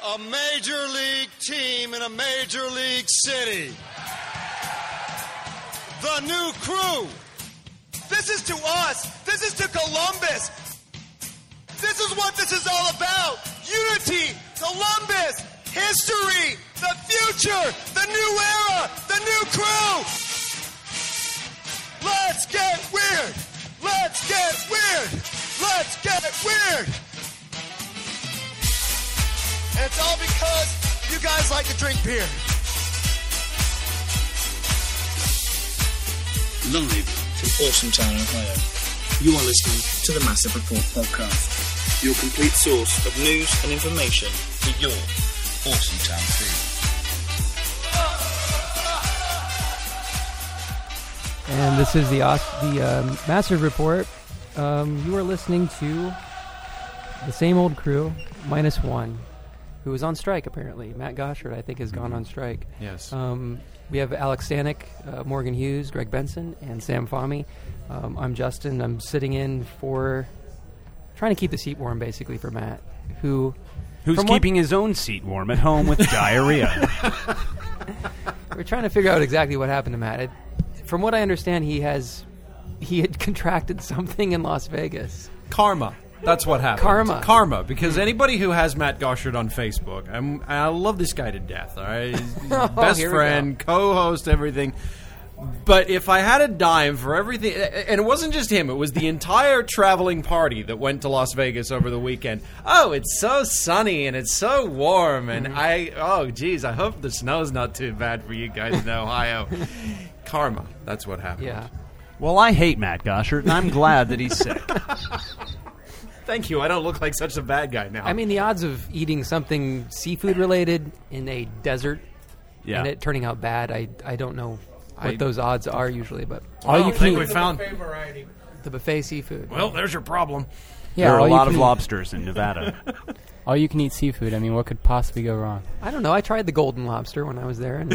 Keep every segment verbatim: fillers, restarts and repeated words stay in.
a major league team in a major league city. The new crew. This is to us. This is to Columbus. This is what this is all about. Unity, Columbus, history, the future, the new era, the new crew. Let's get weird. Let's get weird. Let's get weird. And it's all because you guys like to drink beer. Live from Awesome Town, Ohio. You are listening to the Massive Report podcast, your complete source of news and information for your Awesome Town team. And this is the the um, Massive Report. Um, you are listening to the same old crew, minus one, who is on strike apparently. Matt Goshard, I think, has gone on strike. Yes. Um, we have Alex Stanek, uh, Morgan Hughes, Greg Benson, and Sam Fahmy. Um, I'm Justin. I'm sitting in for trying to keep the seat warm, basically, for Matt, who who's keeping his own seat warm at home with diarrhea. We're trying to figure out exactly what happened to Matt. It, from what I understand, he has he had contracted something in Las Vegas. Karma. That's what happened. Karma. Karma. Because anybody who has Matt Goshard on Facebook, I'm, I love this guy to death. All right, he's his oh, best friend, co-host, everything. But if I had a dime for everything, and it wasn't just him, it was the entire traveling party that went to Las Vegas over the weekend. Oh, it's so sunny and it's so warm, and mm-hmm. I, oh, geez, I hope the snow's not too bad for you guys in Ohio. Karma. That's what happened. Yeah. Well, I hate Matt Goshard, and I'm glad that he's sick. Thank you. I don't look like such a bad guy now. I mean, the odds of eating something seafood-related in a desert yeah. and it turning out bad, I I don't know what I, those odds are usually. But all you can we found the buffet variety. The buffet seafood. Well, there's your problem. Yeah, there are a lot of lobsters in Nevada. All you can eat seafood. I mean, what could possibly go wrong? I don't know. I tried the golden lobster when I was there. And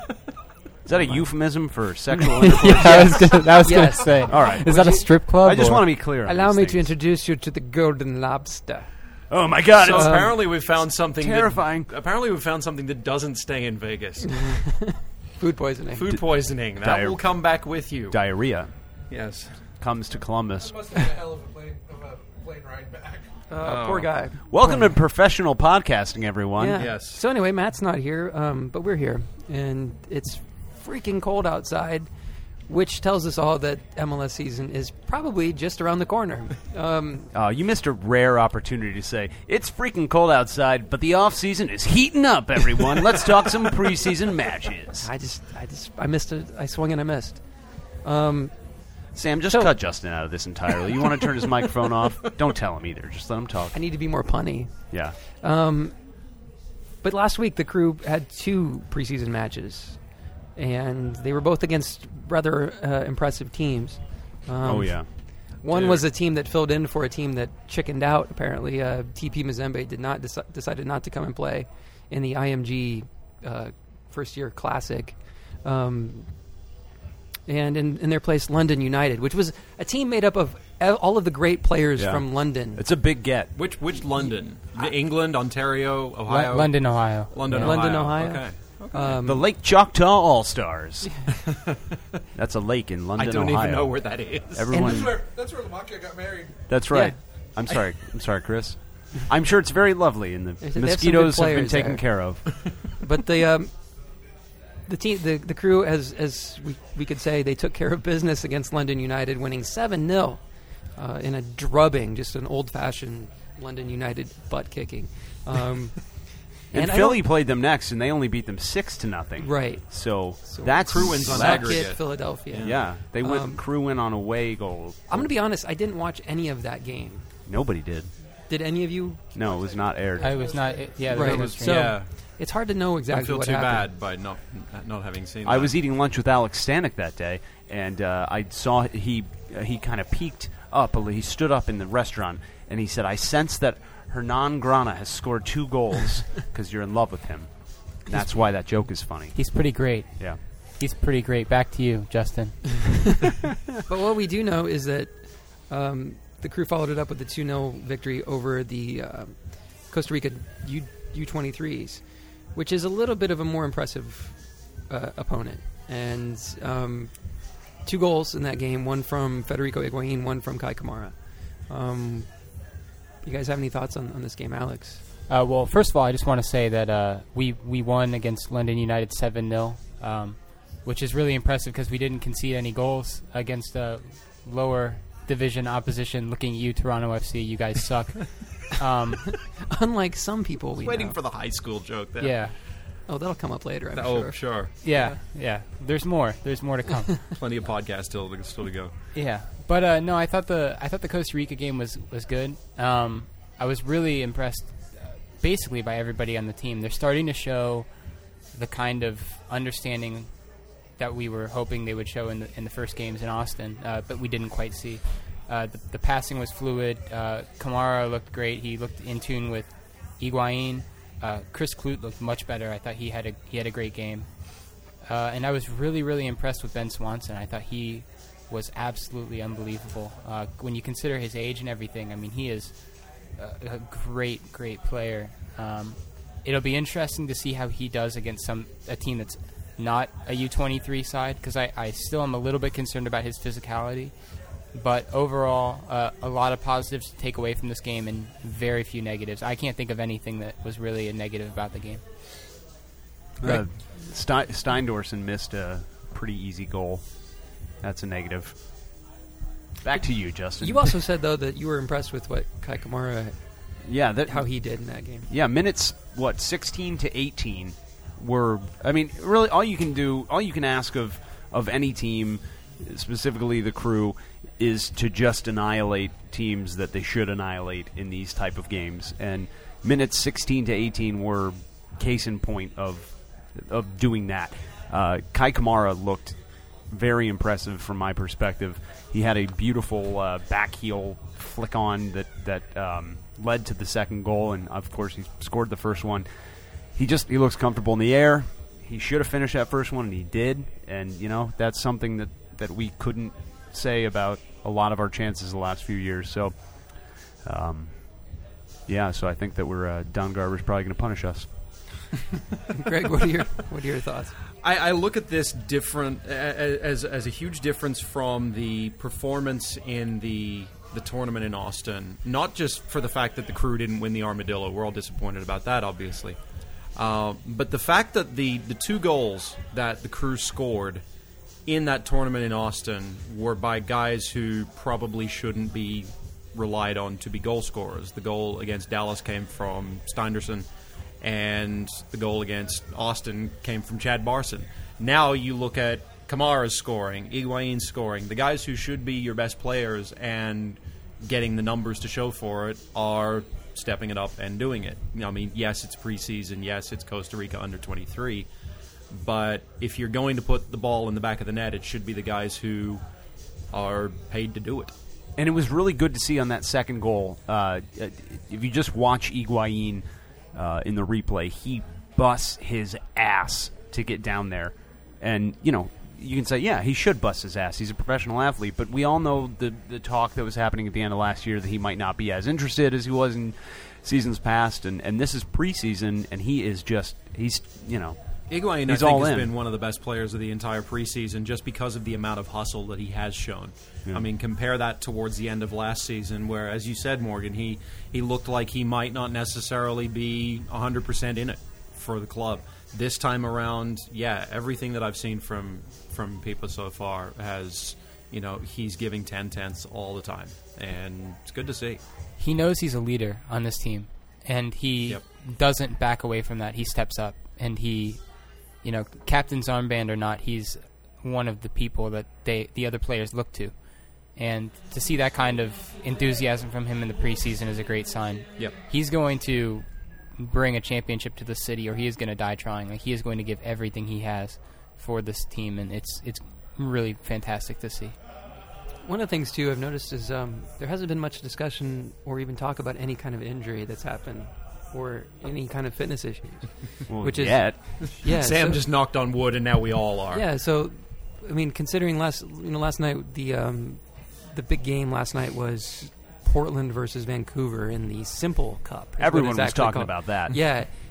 is that a euphemism for sexual intercourse? yeah, I was gonna, I was yes. going to say. All right. Is Would that you, a strip club? I just or? want to be clear on Allow me things. to introduce you to the golden lobster. Oh, my God. So it's apparently we found something terrifying. That, apparently we found something that doesn't stay in Vegas. Food poisoning. Food poisoning. That Diar- will come back with you. Diarrhea. Yes. Comes to Columbus. That must have been a hell of a plane, of a plane ride back. Uh, oh. Poor guy. Welcome to professional podcasting, everyone. Yeah. Yes. So anyway, Matt's not here, um, but we're here. And it's freaking cold outside, which tells us all that M L S season is probably just around the corner. Um, uh, you missed a rare opportunity to say, it's freaking cold outside, but the off-season is heating up, everyone. Let's talk some preseason matches. I just, I just, I missed it. I swung and I missed. Um, Sam, just so, cut Justin out of this entirely. You want to turn his microphone off? Don't tell him either. Just let him talk. I need to be more punny. Yeah. Um, but last week, the crew had two preseason matches, and they were both against rather uh, impressive teams. Um, oh, yeah. One Dude. was a team that filled in for a team that chickened out, apparently. Uh, T P Mazembe did not deci- decided not to come and play in the I M G uh, first-year classic. Um, and in, in their place, London United, which was a team made up of all of the great players Yeah. from London. It's a big get. Which which London? The England, Ontario, Ohio? L- London, Ohio. London, Yeah. Ohio. London, Ohio. Okay. okay. Um, The Lake Choctaw All-Stars. That's a lake in London, I don't Ohio. even know where that is. Everyone. That's where, that's where Lamacchia got married. That's right. Yeah. I'm sorry. I'm sorry, Chris. I'm sure it's very lovely, and the They have some mosquitoes good have been players taken there. care of. But the um, the team, the, the crew, as as we, we could say, they took care of business against London United, winning seven nil uh, in a drubbing, just an old-fashioned London United butt kicking. Um, And, and I Philly don't- played them next, and they only beat them six to nothing. Right. So, So that's Crew wins on Suck aggregate. it, Philadelphia. Yeah, they went Um, crew in on away goal. I'm going to be honest, I didn't watch any of that game. Nobody did. Did any of you? No, it was not aired. I was not. Yeah, there Right. was no So yeah. it's hard to know Don't exactly feel what too happened. bad by not not having seen I that. was eating lunch with Alex Stanek that day, and uh, I saw he uh, he kind of peeked up. a li- He stood up in the restaurant, and he said, "I sense that Hernan Grana has scored two goals because you're in love with him." And that's why that joke is funny. He's pretty great. Yeah. He's pretty great. Back to you, Justin. But what we do know is that um, the crew followed it up with a two nil victory over the uh, Costa Rica U U twenty-threes, which is a little bit of a more impressive uh, opponent. And um, two goals in that game, one from Federico Higuain, one from Kai Kamara. Um, you guys have any thoughts on, on this game, Alex? Uh, well, first of all, I just want to say that uh, we we won against London United seven nil, um, which is really impressive because we didn't concede any goals against a lower division opposition. Looking at you, Toronto F C, you guys suck. um, Unlike some people we Waiting know. for the high school joke there. yeah, Oh, that'll come up later, I'm Oh, sure. sure. yeah, yeah. There's more. There's more to come. Plenty of podcasts still to, still to go. Yeah, but uh, no, I thought the I thought the Costa Rica game was was good. Um, I was really impressed, uh, basically by everybody on the team. They're starting to show the kind of understanding that we were hoping they would show in the in the first games in Austin, uh, but we didn't quite see. Uh, the, the passing was fluid. Uh, Kamara looked great. He looked in tune with Higuain. Uh, Chris Klute looked much better. I thought he had a he had a great game. Uh, and I was really, really impressed with Ben Swanson. I thought he was absolutely unbelievable. Uh, when you consider his age and everything, I mean, he is a, a great, great player. Um, it'll be interesting to see how he does against some a team that's not a U twenty-three side, because I, I still am a little bit concerned about his physicality. But overall, uh, a lot of positives to take away from this game and very few negatives. I can't think of anything that was really a negative about the game. Uh, Ste- Steindorsen missed a pretty easy goal. That's a negative. Back to you, Justin. You also said, though, that you were impressed with what Kai Kamara, yeah, that how he did in that game. Yeah, minutes what sixteen to eighteen were. I mean, really, all you can do, all you can ask of of any team, specifically the Crew, is to just annihilate teams that they should annihilate in these type of games. And minutes sixteen to eighteen were case in point of of doing that. Uh, Kai Kamara looked very impressive from my perspective. He had a beautiful uh, back heel flick on that that um, led to the second goal, and of course he scored the first one. He just he looks comfortable in the air. He should have finished that first one, and he did. And you know that's something that, that we couldn't say about a lot of our chances the last few years. So, um, yeah. So I think that we're uh, Don Garber's probably going to punish us. Greg, what are your what are your thoughts? I, I look at this different as as a huge difference from the performance in the the tournament in Austin. Not just for the fact that the Crew didn't win the Armadillo. We're all disappointed about that, obviously. Uh, but the fact that the, the two goals that the Crew scored in that tournament in Austin were by guys who probably shouldn't be relied on to be goal scorers. The goal against Dallas came from Steinderson, and the goal against Austin came from Chad Barson. Now you look at Kamara's scoring, Higuain's scoring. The guys who should be your best players and getting the numbers to show for it are stepping it up and doing it. I mean, yes, it's preseason. Yes, it's Costa Rica under twenty-three. But if you're going to put the ball in the back of the net, it should be the guys who are paid to do it. And it was really good to see on that second goal. Uh, if you just watch Higuain uh, in the replay, he busts his ass to get down there. And, you know, you can say, yeah, he should bust his ass. He's a professional athlete. But we all know the, the talk that was happening at the end of last year that he might not be as interested as he was in seasons past. And, and this is preseason, and he is just, he's, you know, Higuain, he's I think, all has in. been one of the best players of the entire preseason just because of the amount of hustle that he has shown. Yeah. I mean, compare that towards the end of last season where, as you said, Morgan, he, he looked like he might not necessarily be one hundred percent in it for the club. This time around, yeah, everything that I've seen from from Pipa so far has, you know, he's giving ten tenths all the time, and it's good to see. He knows he's a leader on this team, and he Yep. doesn't back away from that. He steps up, and he, you know, captain's armband or not, he's one of the people that they the other players look to. And to see that kind of enthusiasm from him in the preseason is a great sign. Yep. He's going to bring a championship to the city, or he is going to die trying. Like, he is going to give everything he has for this team, and it's it's really fantastic to see. One of the things, too, I've noticed is um, there hasn't been much discussion or even talk about any kind of injury that's happened or any kind of fitness issues. well, which is yet. yeah, Sam so- just knocked on wood, and now we all are. Yeah, so I mean, considering last you know last night the um, the big game last night was Portland versus Vancouver in the Simple Cup. is what Everyone it's was actually talking called. about that. Yeah,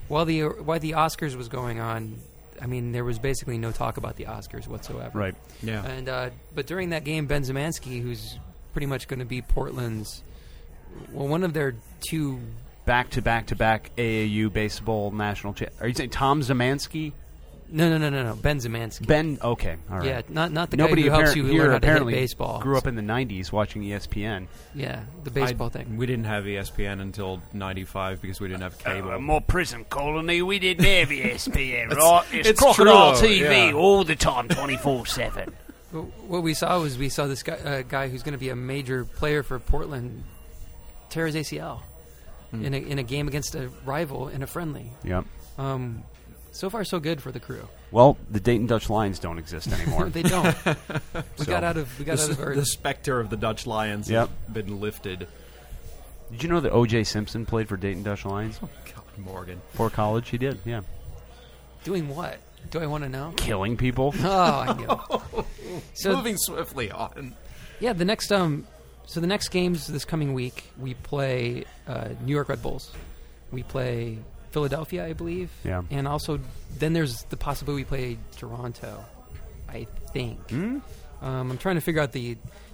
while the while the Oscars was going on, I mean, there was basically no talk about the Oscars whatsoever. Right. Yeah. And uh, but during that game, Ben Zemansky, who's pretty much going to be Portland's, well, one of their two Back to back to back A A U baseball national. Cha- Are you saying Tom Zemansky? No, no, no, no, no. Ben Zemansky. Ben. Okay. All right. Yeah, not not the Nobody guy who helps appar- you here learn how to hit apparently baseball. grew up in the nineties watching E S P N. Yeah, the baseball I- thing. We didn't have E S P N until ninety-five because we didn't have cable. Uh, more prison colony. We didn't have E S P N, It's- right? It's, it's crocodile true, T V yeah. all the time, twenty-four seven. Well, what we saw was we saw this guy, uh, guy who's going to be a major player for Portland tear his A C L Hmm. in a in a game against a rival in a friendly. Yep. Um, so far, so good for the crew. Well, the Dayton Dutch Lions don't exist anymore. They don't. we So- got out of we got the, out of our the specter of the Dutch Lions Yep. has been lifted. Did you know that O J Simpson played for Dayton Dutch Lions God, Morgan. for college? He did. Yeah. doing what? Do I want to know? Killing people. Oh, I knew. So Moving swiftly on. yeah, the next um, so the next games this coming week we play uh, New York Red Bulls, we play Philadelphia, I believe, Yeah. and also then there's the possibility we play Toronto, I think. Hmm? Um, I'm trying to figure out the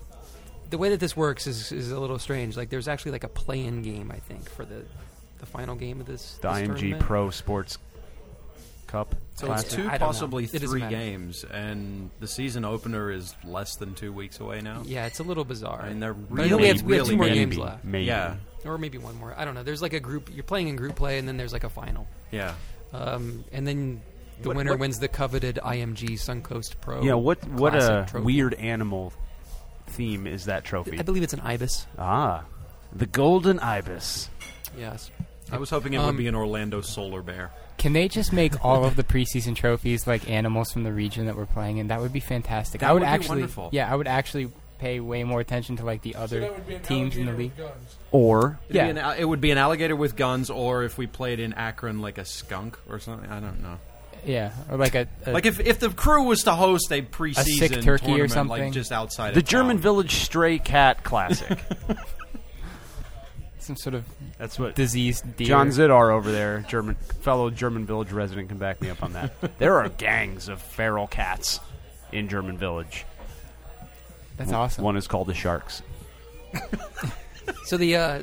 the way that this works is is a little strange. Like there's actually like a play-in game, I think, for the the final game of this. The this I M G tournament. Pro Sports Cup. So Classic. it's two, I don't know. possibly It doesn't three matter. games, and the season opener is less than two weeks away now. Yeah, it's a little bizarre. I mean, they're But I really, know we have, we have really two more maybe, games left. Maybe. Yeah, Or maybe one more. I don't know. There's like a group. You're playing in group play, and then there's like a final. yeah. Um, and then the What- winner what- wins the coveted I M G Suncoast Pro. Yeah, what what Classic a trophy. weird animal theme is that trophy? I believe it's an ibis. Ah, the golden ibis. Yes. I was hoping it Um, would be an Orlando Solar Bear. Can they just make all of the preseason trophies like animals from the region that we're playing in? That would be fantastic. That I would, would be actually, wonderful. yeah, I would actually pay way more attention to like the So other that would be an teams in the alligator league. with guns. Or It'd Yeah. be an, al- it would be an alligator with guns, or if we played in Akron, like a skunk or something. I don't know. Yeah, or like a, a Like if, if the crew was to host a preseason sick turkey or tournament, something. like just outside the of German town. Village Stray Cat Classic. some sort of That's what diseased deer. John Zidar over there, German fellow German Village resident, can back me up on that. There are gangs of feral cats in German Village. That's awesome. One is called the Sharks. So the uh,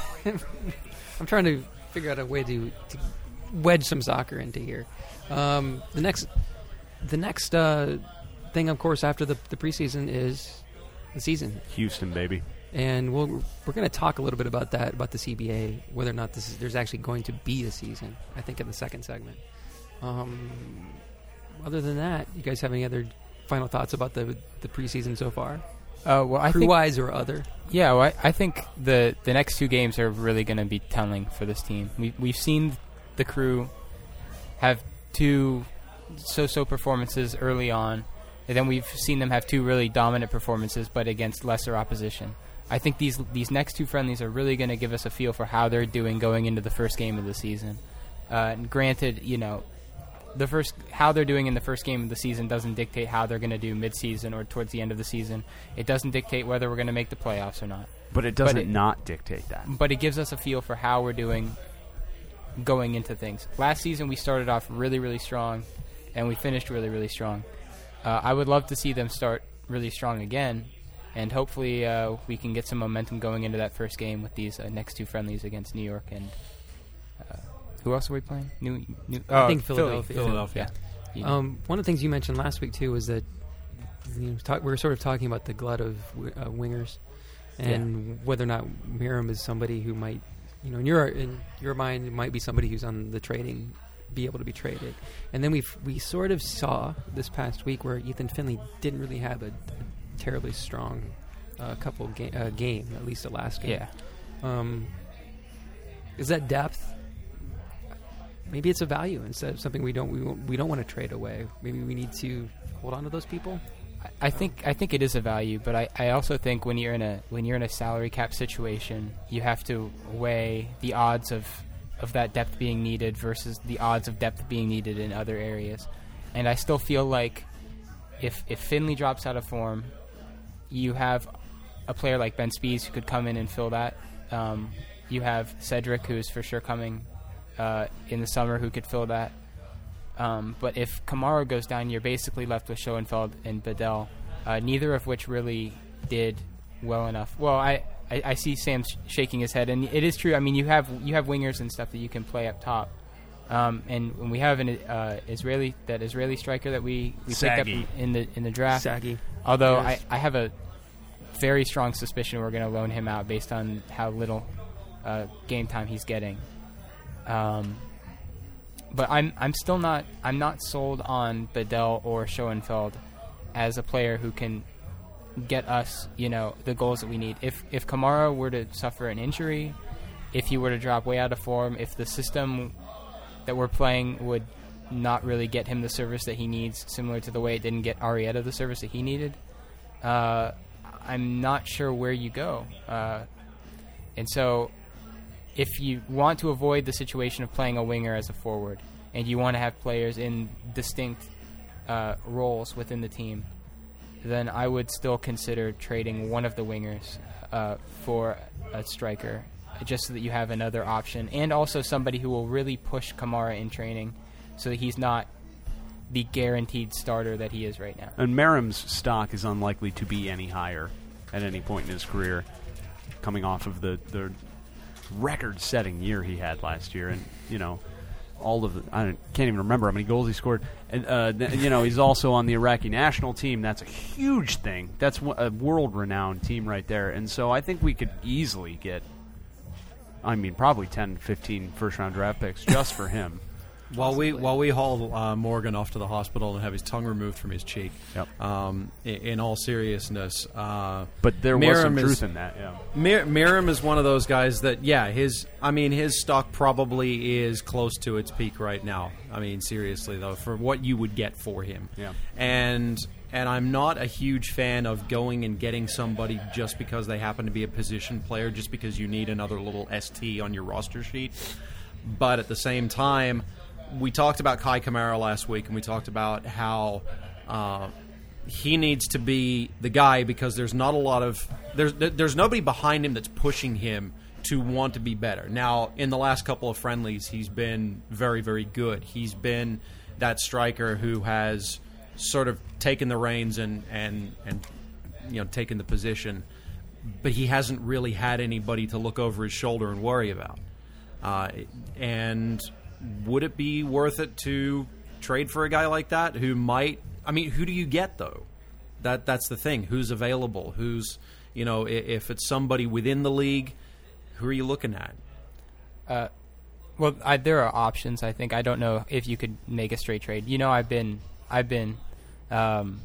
I'm trying to figure out a way to, to wedge some soccer into here. Um, the next, the next uh, thing, of course, after the, the preseason is the season. Houston, baby. And we'll, we're going to talk a little bit about that, about the C B A, whether or not this is, there's actually going to be a season, I think, in the second segment. Um, other than that, you guys have any other final thoughts about the the preseason so far? Uh, well, I think Crew-wise or other? Yeah, well, I, I think the the next two games are really going to be telling for this team. We we've seen the Crew have two so-so performances early on, and then we've seen them have two really dominant performances, but against lesser opposition. I think these these next two friendlies are really going to give us a feel for how they're doing going into the first game of the season. Uh, and granted, you know, the first how they're doing in the first game of the season doesn't dictate how they're going to do mid-season or towards the end of the season. It doesn't dictate whether we're going to make the playoffs or not. But it doesn't But it- not dictate that. But it gives us a feel for how we're doing going into things. Last season we started off really, really strong, and we finished really, really strong. Uh, I would love to see them start really strong again, and hopefully uh, we can get some momentum going into that first game with these uh, next two friendlies against New York and uh, who else are we playing? New, New I uh, think Philly. Philadelphia. Philadelphia. Yeah. You- Um, one of the things you mentioned last week too was that you know, talk, we were sort of talking about the glut of wi- uh, wingers, and whether or not Miram is somebody who might, you know, in your in your mind, might be somebody who's on the trading, be able to be traded. And then we we sort of saw this past week where Ethan Finley didn't really have a, a terribly strong uh, couple ga- uh, game, at least the last game. yeah. Um, is that depth? Maybe it's a value instead of something we don't we, won't- we don't want to trade away. Maybe we need to hold on to those people. I think I think it is a value, but I, I also think when you're in a when you're in a salary cap situation, you have to weigh the odds of, of that depth being needed versus the odds of depth being needed in other areas. And I still feel like if if Finley drops out of form, you have a player like Ben Spees who could come in and fill that. Um, you have Cedric, who's for sure coming uh, in the summer who could fill that. Um, but if Kamara goes down, you're basically left with Schoenfeld and Bedell, uh, neither of which really did well enough. Well, I, I, I see Sam sh- shaking his head, and it is true. I mean, you have you have wingers and stuff that you can play up top, um, and when we have an uh, Israeli that Israeli striker that we, we picked up in, in the in the draft. Saggy. Although Yes. I, I have a very strong suspicion we're going to loan him out based on how little uh, game time he's getting. Um, but I'm I'm still not I'm not sold on Bedell or Schoenfeld as a player who can get us, you know, the goals that we need. If if Kamara were to suffer an injury, if he were to drop way out of form, if the system that we're playing would not really get him the service that he needs, similar to the way it didn't get Arrieta the service that he needed, uh, I'm not sure where you go. Uh, and so if you want to avoid the situation of playing a winger as a forward, and you want to have players in distinct uh, roles within the team, then I would still consider trading one of the wingers uh, for a striker, just so that you have another option, and also somebody who will really push Kamara in training so that he's not the guaranteed starter that he is right now. And Merrim's stock is unlikely to be any higher at any point in his career, coming off of the, the record-setting year he had last year. And, you know, all of the, I don't, can't even remember how many goals he scored. And, uh, th- you know, he's also on the Iraqi national team. That's a huge thing. That's a world-renowned team right there. And so I think we could easily get, I mean, probably ten, fifteen first-round draft picks just for him. While we while we haul uh, Morgan off to the hospital and have his tongue removed from his cheek, Yep. um, in, in all seriousness, uh, But there was some Merrim truth is- in that, yeah. Mir- Merrim is one of those guys that, yeah, his I mean, his stock probably is close to its peak right now. I mean, seriously though, for what you would get for him, Yeah. and and I'm not a huge fan of going and getting somebody just because they happen to be a position player, just because you need another little S T on your roster sheet. But at the same time, we talked about Kai Kamara last week, and we talked about how uh, he needs to be the guy because there's not a lot of there's there's nobody behind him that's pushing him to want to be better. Now, in the last couple of friendlies, he's been very, very good. He's been that striker who has sort of taken the reins and and and you know taken the position, but he hasn't really had anybody to look over his shoulder and worry about. Uh, and would it be worth it to trade for a guy like that who might? I mean, who do you get though? That that's the thing. Who's available? Who's you know? If, if it's somebody within the league, who are you looking at? Uh, well, I, there are options. I think I don't know if you could make a straight trade. You know, I've been, I've been, um,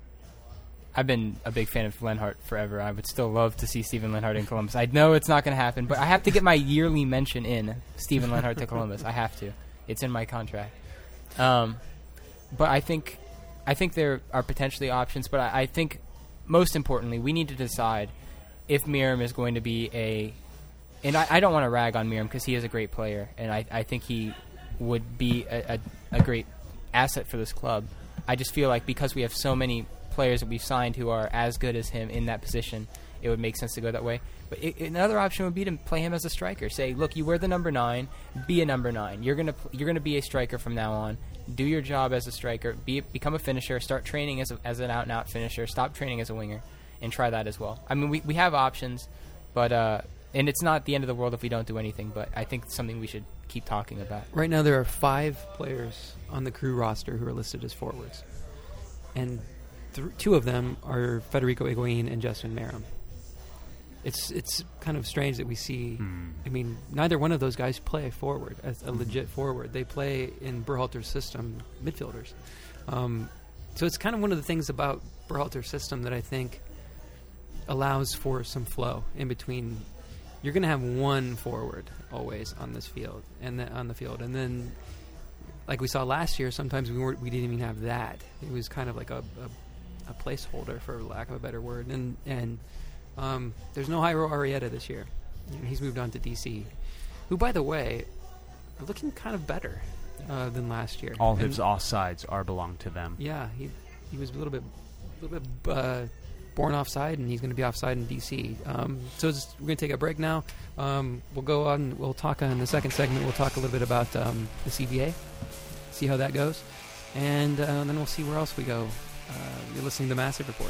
I've been a big fan of Lenhart forever. I would still love to see Steven Lenhart in Columbus. I know it's not going to happen, but I have to get my yearly mention in Steven Lenhart to Columbus. I have to. It's in my contract. Um, but I think, I think there are potentially options. But I, I think most importantly, we need to decide if Merrim is going to be a. And I, I don't want to rag on Merrim because he is a great player, and I, I think he would be a, a, a great asset for this club. I just feel like because we have so many players that we've signed who are as good as him in that position, it would make sense to go that way. But it, another option would be to play him as a striker. Say, look, you wear the number nine, be a number nine. You're gonna you're gonna be a striker from now on. Do your job as a striker. Be become a finisher. Start training as a, as an out and out finisher. Stop training as a winger, and try that as well. I mean, we we have options, but uh, and it's not the end of the world if we don't do anything. But I think it's something we should keep talking about. Right now, there are five players on the crew roster who are listed as forwards, and th- two of them are Federico Higuain and Justin Merrim. It's it's kind of strange that we see. Hmm. I mean, neither one of those guys play forward as a legit forward. They play in Berhalter's system midfielders. Um, so it's kind of one of the things about Berhalter's system that I think allows for some flow in between. You're going to have one forward always on this field and the, on the field, and then, like we saw last year, sometimes we weren't, we didn't even have that. It was kind of like a, a, a placeholder, for lack of a better word. And and um, there's no Jairo Arrieta this year. You know, he's moved on to D C, who, by the way, are looking kind of better uh, than last year. All and, his offsides are belong to them. Yeah, he he was a little bit, a little bit uh, born offside, and he's going to be offside in D C. Um, so it's, we're going to take a break now. Um, we'll go on. We'll talk on the second segment. We'll talk a little bit about um, the C B A, see how that goes, and uh, then we'll see where else we go. Uh, you're listening to Massive Report.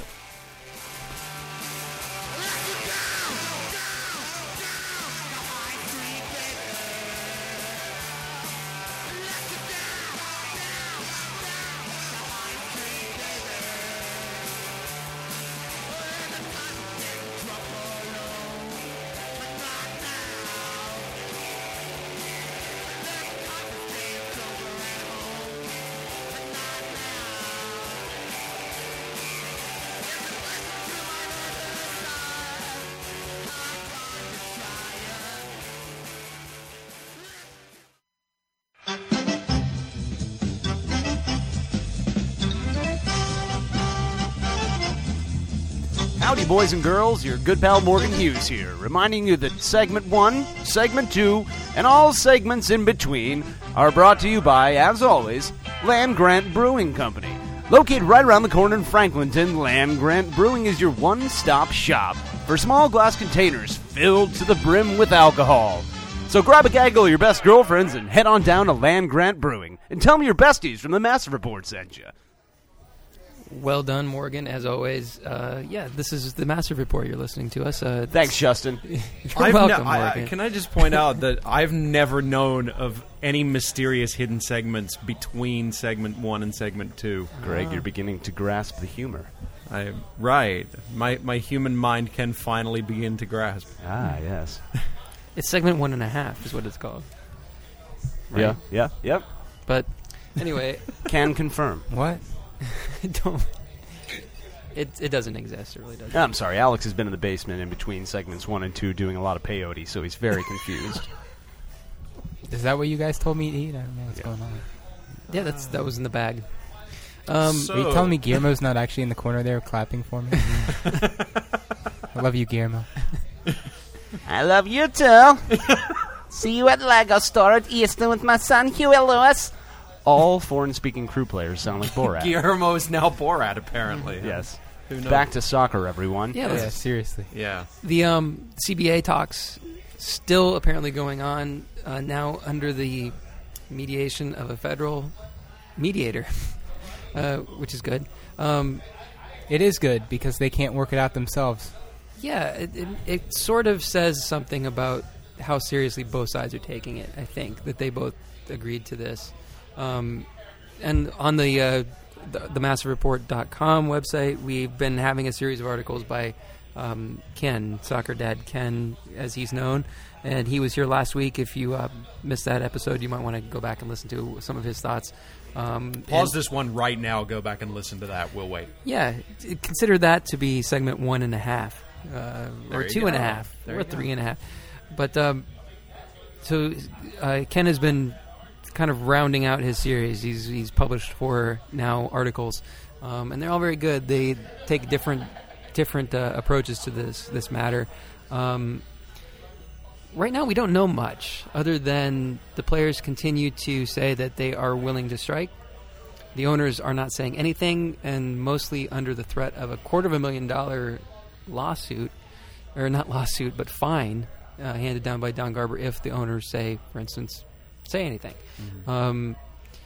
Howdy, boys and girls. Your good pal Morgan Hughes here, reminding you that Segment one, Segment two, and all segments in between are brought to you by, as always, Land Grant Brewing Company. Located right around the corner in Franklinton, Land Grant Brewing is your one-stop shop for small glass containers filled to the brim with alcohol. So grab a gaggle of your best girlfriends and head on down to Land Grant Brewing and tell me your besties from the Massive Report sent you. Well done, Morgan, as always. Uh, yeah, this is the Massive Report. You're listening to us. Uh, Thanks, Justin. You're I've welcome, ne- I- Morgan. I- can I just point out that I've never known of any mysterious hidden segments between segment one and segment two. Greg, you're beginning to grasp the humor. I right. My my human mind can finally begin to grasp. Ah, yes. It's segment one and a half is what it's called. Right? Yeah, yeah, yep. But anyway, Can confirm. What? don't. It it doesn't exist. It really doesn't. I'm sorry, Alex has been in the basement in between segments one and two doing a lot of peyote, so he's very confused. Is that what you guys told me to eat? I don't know what's Yeah. going on. Yeah, that's that was in the bag. Um, So- Are you telling me Guillermo's not actually in the corner there clapping for me? I love you, Guillermo. I love you too. See you at Lego store at Easton with my son Huey Lewis. All foreign-speaking crew players sound like Borat. Guillermo is now Borat, apparently. Yes. Who knows? Back to soccer, everyone. yeah, Yeah, let's- seriously. Yeah. the um, C B A talks still apparently going on uh, now under the mediation of a federal mediator, uh, which is good. Um, It is good because they can't work it out themselves. yeah, it, it, it sort of says something about how seriously both sides are taking it. I think that they both agreed to this. Um, and on the, uh, the the massive report dot com website, we've been having a series of articles by um, Ken, Soccer Dad Ken, as he's known. And he was here last week. If you uh, missed that episode, you might want to go back and listen to some of his thoughts. Um, Pause and- this one right now. Go back and listen to that. We'll wait. Yeah, t- consider that to be segment one and a half, uh, There or you two and a go. half, There or you go. three and a half. But um, so uh, Ken has been kind of rounding out his series. He's he's published four now articles, um, and they're all very good. They take different different uh, approaches to this this matter. Um, right now, we don't know much other than the players continue to say that they are willing to strike. The owners are not saying anything, and mostly under the threat of a quarter of a million dollar lawsuit, or not lawsuit, but fine, uh, handed down by Don Garber if the owners say, for instance, say anything. Mm-hmm. Um,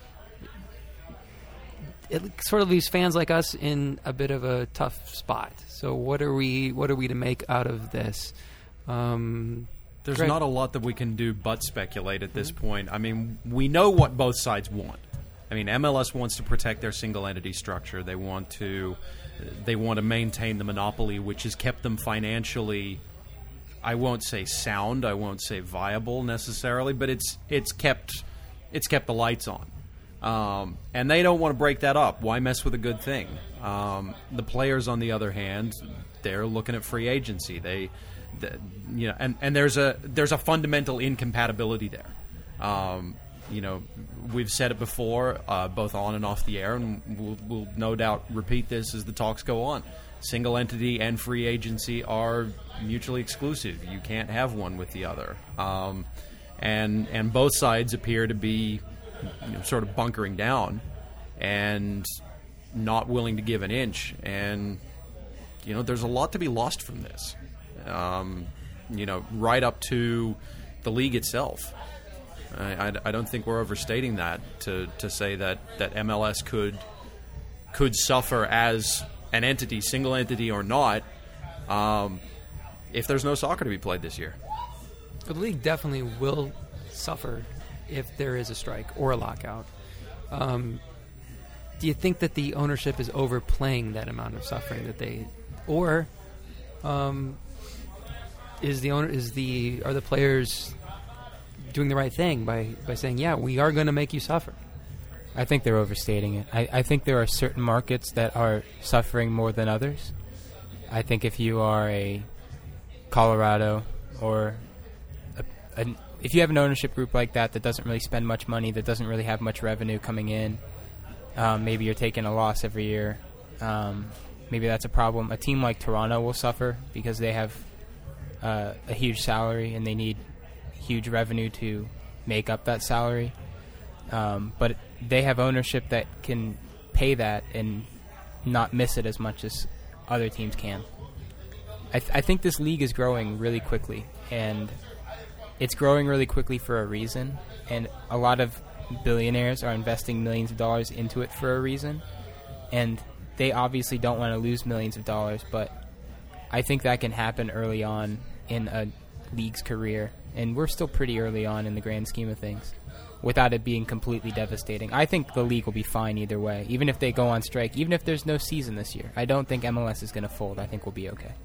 it sort of leaves fans like us in a bit of a tough spot. So what are we? What are we to make out of this? Um, There's Greg? not a lot that we can do but speculate at this point. I mean, we know what both sides want. I mean, M L S wants to protect their single entity structure. They want to they want to maintain the monopoly, which has kept them financially, I won't say sound, I won't say viable necessarily, but it's it's kept it's kept the lights on. Um, and they don't want to break that up. Why mess with a good thing? Um, the players, on the other hand, they're looking at free agency. They, the, you know, and, and there's a there's a fundamental incompatibility there. Um, you know, we've said it before, uh, both on and off the air, and we'll, we'll no doubt repeat this as the talks go on. Single entity and free agency are mutually exclusive. You can't have one with the other. Um, and and both sides appear to be, you know, sort of bunkering down and not willing to give an inch. And you know, there's a lot to be lost from this. Um, you know, right up to the league itself. I, I, I don't think we're overstating that to, to say that, that M L S could could suffer as an entity, single entity or not, um, if there's no soccer to be played this year. The league definitely will suffer if there is a strike or a lockout. Um, do you think that the ownership is overplaying that amount of suffering that they, or um, is the owner is the are the players doing the right thing by, by saying, yeah, we are going to make you suffer? I think they're overstating it. I, I think there are certain markets that are suffering more than others. I think if you are a Colorado or a, a, if you have an ownership group like that that doesn't really spend much money, that doesn't really have much revenue coming in, um, maybe you're taking a loss every year. Um, maybe that's a problem. A team like Toronto will suffer because they have uh, a huge salary and they need huge revenue to make up that salary. Um, but they have ownership that can pay that and not miss it as much as other teams can. I, th- I think this league is growing really quickly, and it's growing really quickly for a reason, and a lot of billionaires are investing millions of dollars into it for a reason, and they obviously don't want to lose millions of dollars, but I think that can happen early on in a league's career, and we're still pretty early on in the grand scheme of things, without it being completely devastating. I think the league will be fine either way, even if they go on strike, even if there's no season this year. I don't think M L S is going to fold. I think we'll be okay.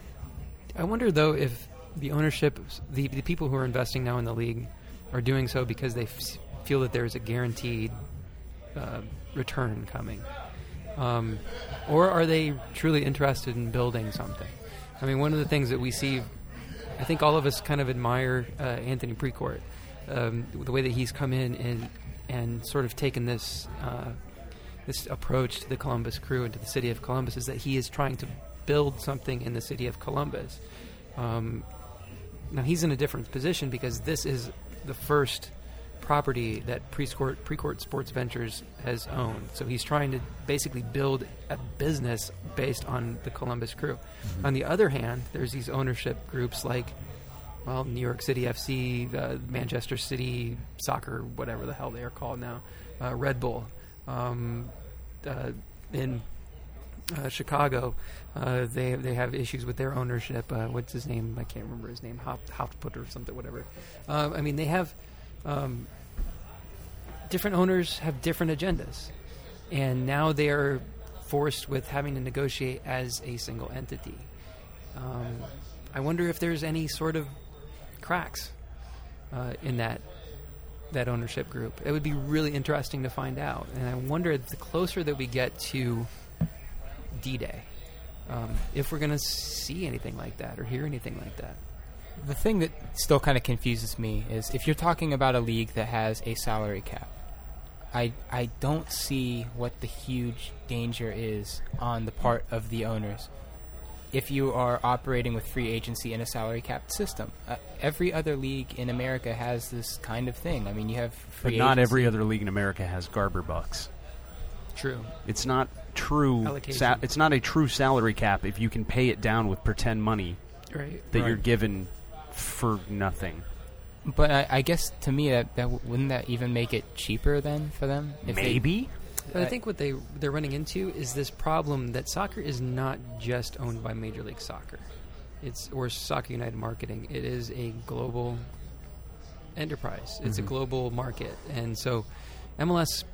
I wonder, though, if the ownership, the, the people who are investing now in the league are doing so because they f- feel that there's a guaranteed uh, return coming. Um, or are they truly interested in building something? I mean, one of the things that we see, I think all of us kind of admire uh, Anthony Precourt. Um, the way that he's come in and and sort of taken this uh, this approach to the Columbus Crew and to the city of Columbus is that he is trying to build something in the city of Columbus. Um, now he's in a different position because this is the first property that Precourt, Precourt Sports Ventures has owned. So he's trying to basically build a business based on the Columbus Crew. Mm-hmm. On the other hand, there's these ownership groups like, well, New York City F C, uh, Manchester City Soccer, whatever the hell they are called now, uh, Red Bull. Um, uh, in uh, Chicago, uh, they they have issues with their ownership. Uh, what's his name? I can't remember his name. Hop, Hopput or something, whatever. Uh, I mean, they have um, different owners have different agendas, and now they are forced with having to negotiate as a single entity. Um, I wonder if there's any sort of cracks uh, in that that ownership group. It would be really interesting to find out, and I wonder the closer that we get to D-Day, um, if we're going to see anything like that or hear anything like that. The thing that still kind of confuses me is if you're talking about a league that has a salary cap, I I don't see what the huge danger is on the part of the owners if you are operating with free agency in a salary cap system. Uh, every other league in America has this kind of thing. I mean, you have free But not agency. every other league in America has Garber bucks. True. It's not true. Allocation. Sa- it's not a true salary cap if you can pay it down with pretend money Right. that Right. you're given for nothing. But I, I guess to me, that, that w- wouldn't that even make it cheaper then for them? If they- Maybe. But I think what they they're running into is this problem that soccer is not just owned by Major League Soccer, it's or Soccer United Marketing. It is a global enterprise. It's Mhm. a global market, and so M L S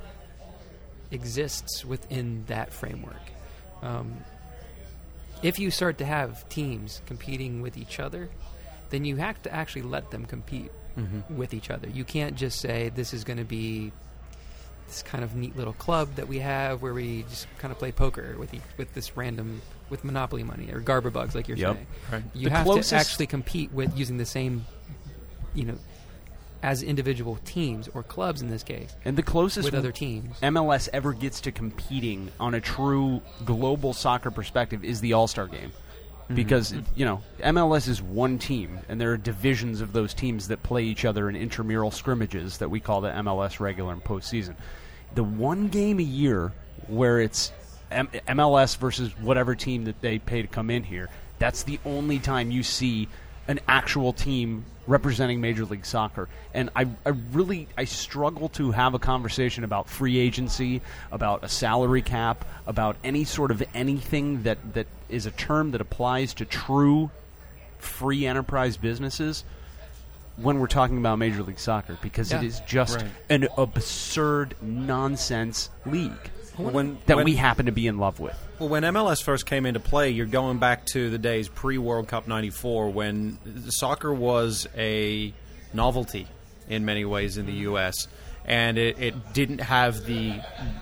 exists within that framework. Um, if you start to have teams competing with each other, then you have to actually let them compete Mhm. with each other. You can't just say this is going to be this kind of neat little club that we have where we just kind of play poker with e- with this random with Monopoly money or Garber bugs, like you're Yep. saying. Right. You The have closest- to actually compete with using the same, you know, as individual teams or clubs in this case. And the closest with other teams. M L S ever gets to competing on a true global soccer perspective is the All-Star game. Mm-hmm. Because, you know, M L S is one team, and there are divisions of those teams that play each other in intramural scrimmages that we call the M L S regular and postseason. The one game a year where it's M- MLS versus whatever team that they pay to come in here. That's the only time you see an actual team representing Major League Soccer. And I, I really I struggle to have a conversation about free agency, about a salary cap, about any sort of anything that, that is a term that applies to true free enterprise businesses when we're talking about Major League Soccer, because Yeah. it is just Right. an absurd nonsense league When, that when- we happen to be in love with. Well, when M L S first came into play, you're going back to the days pre-World Cup ninety-four when soccer was a novelty in many ways in the U S, and it, it didn't have the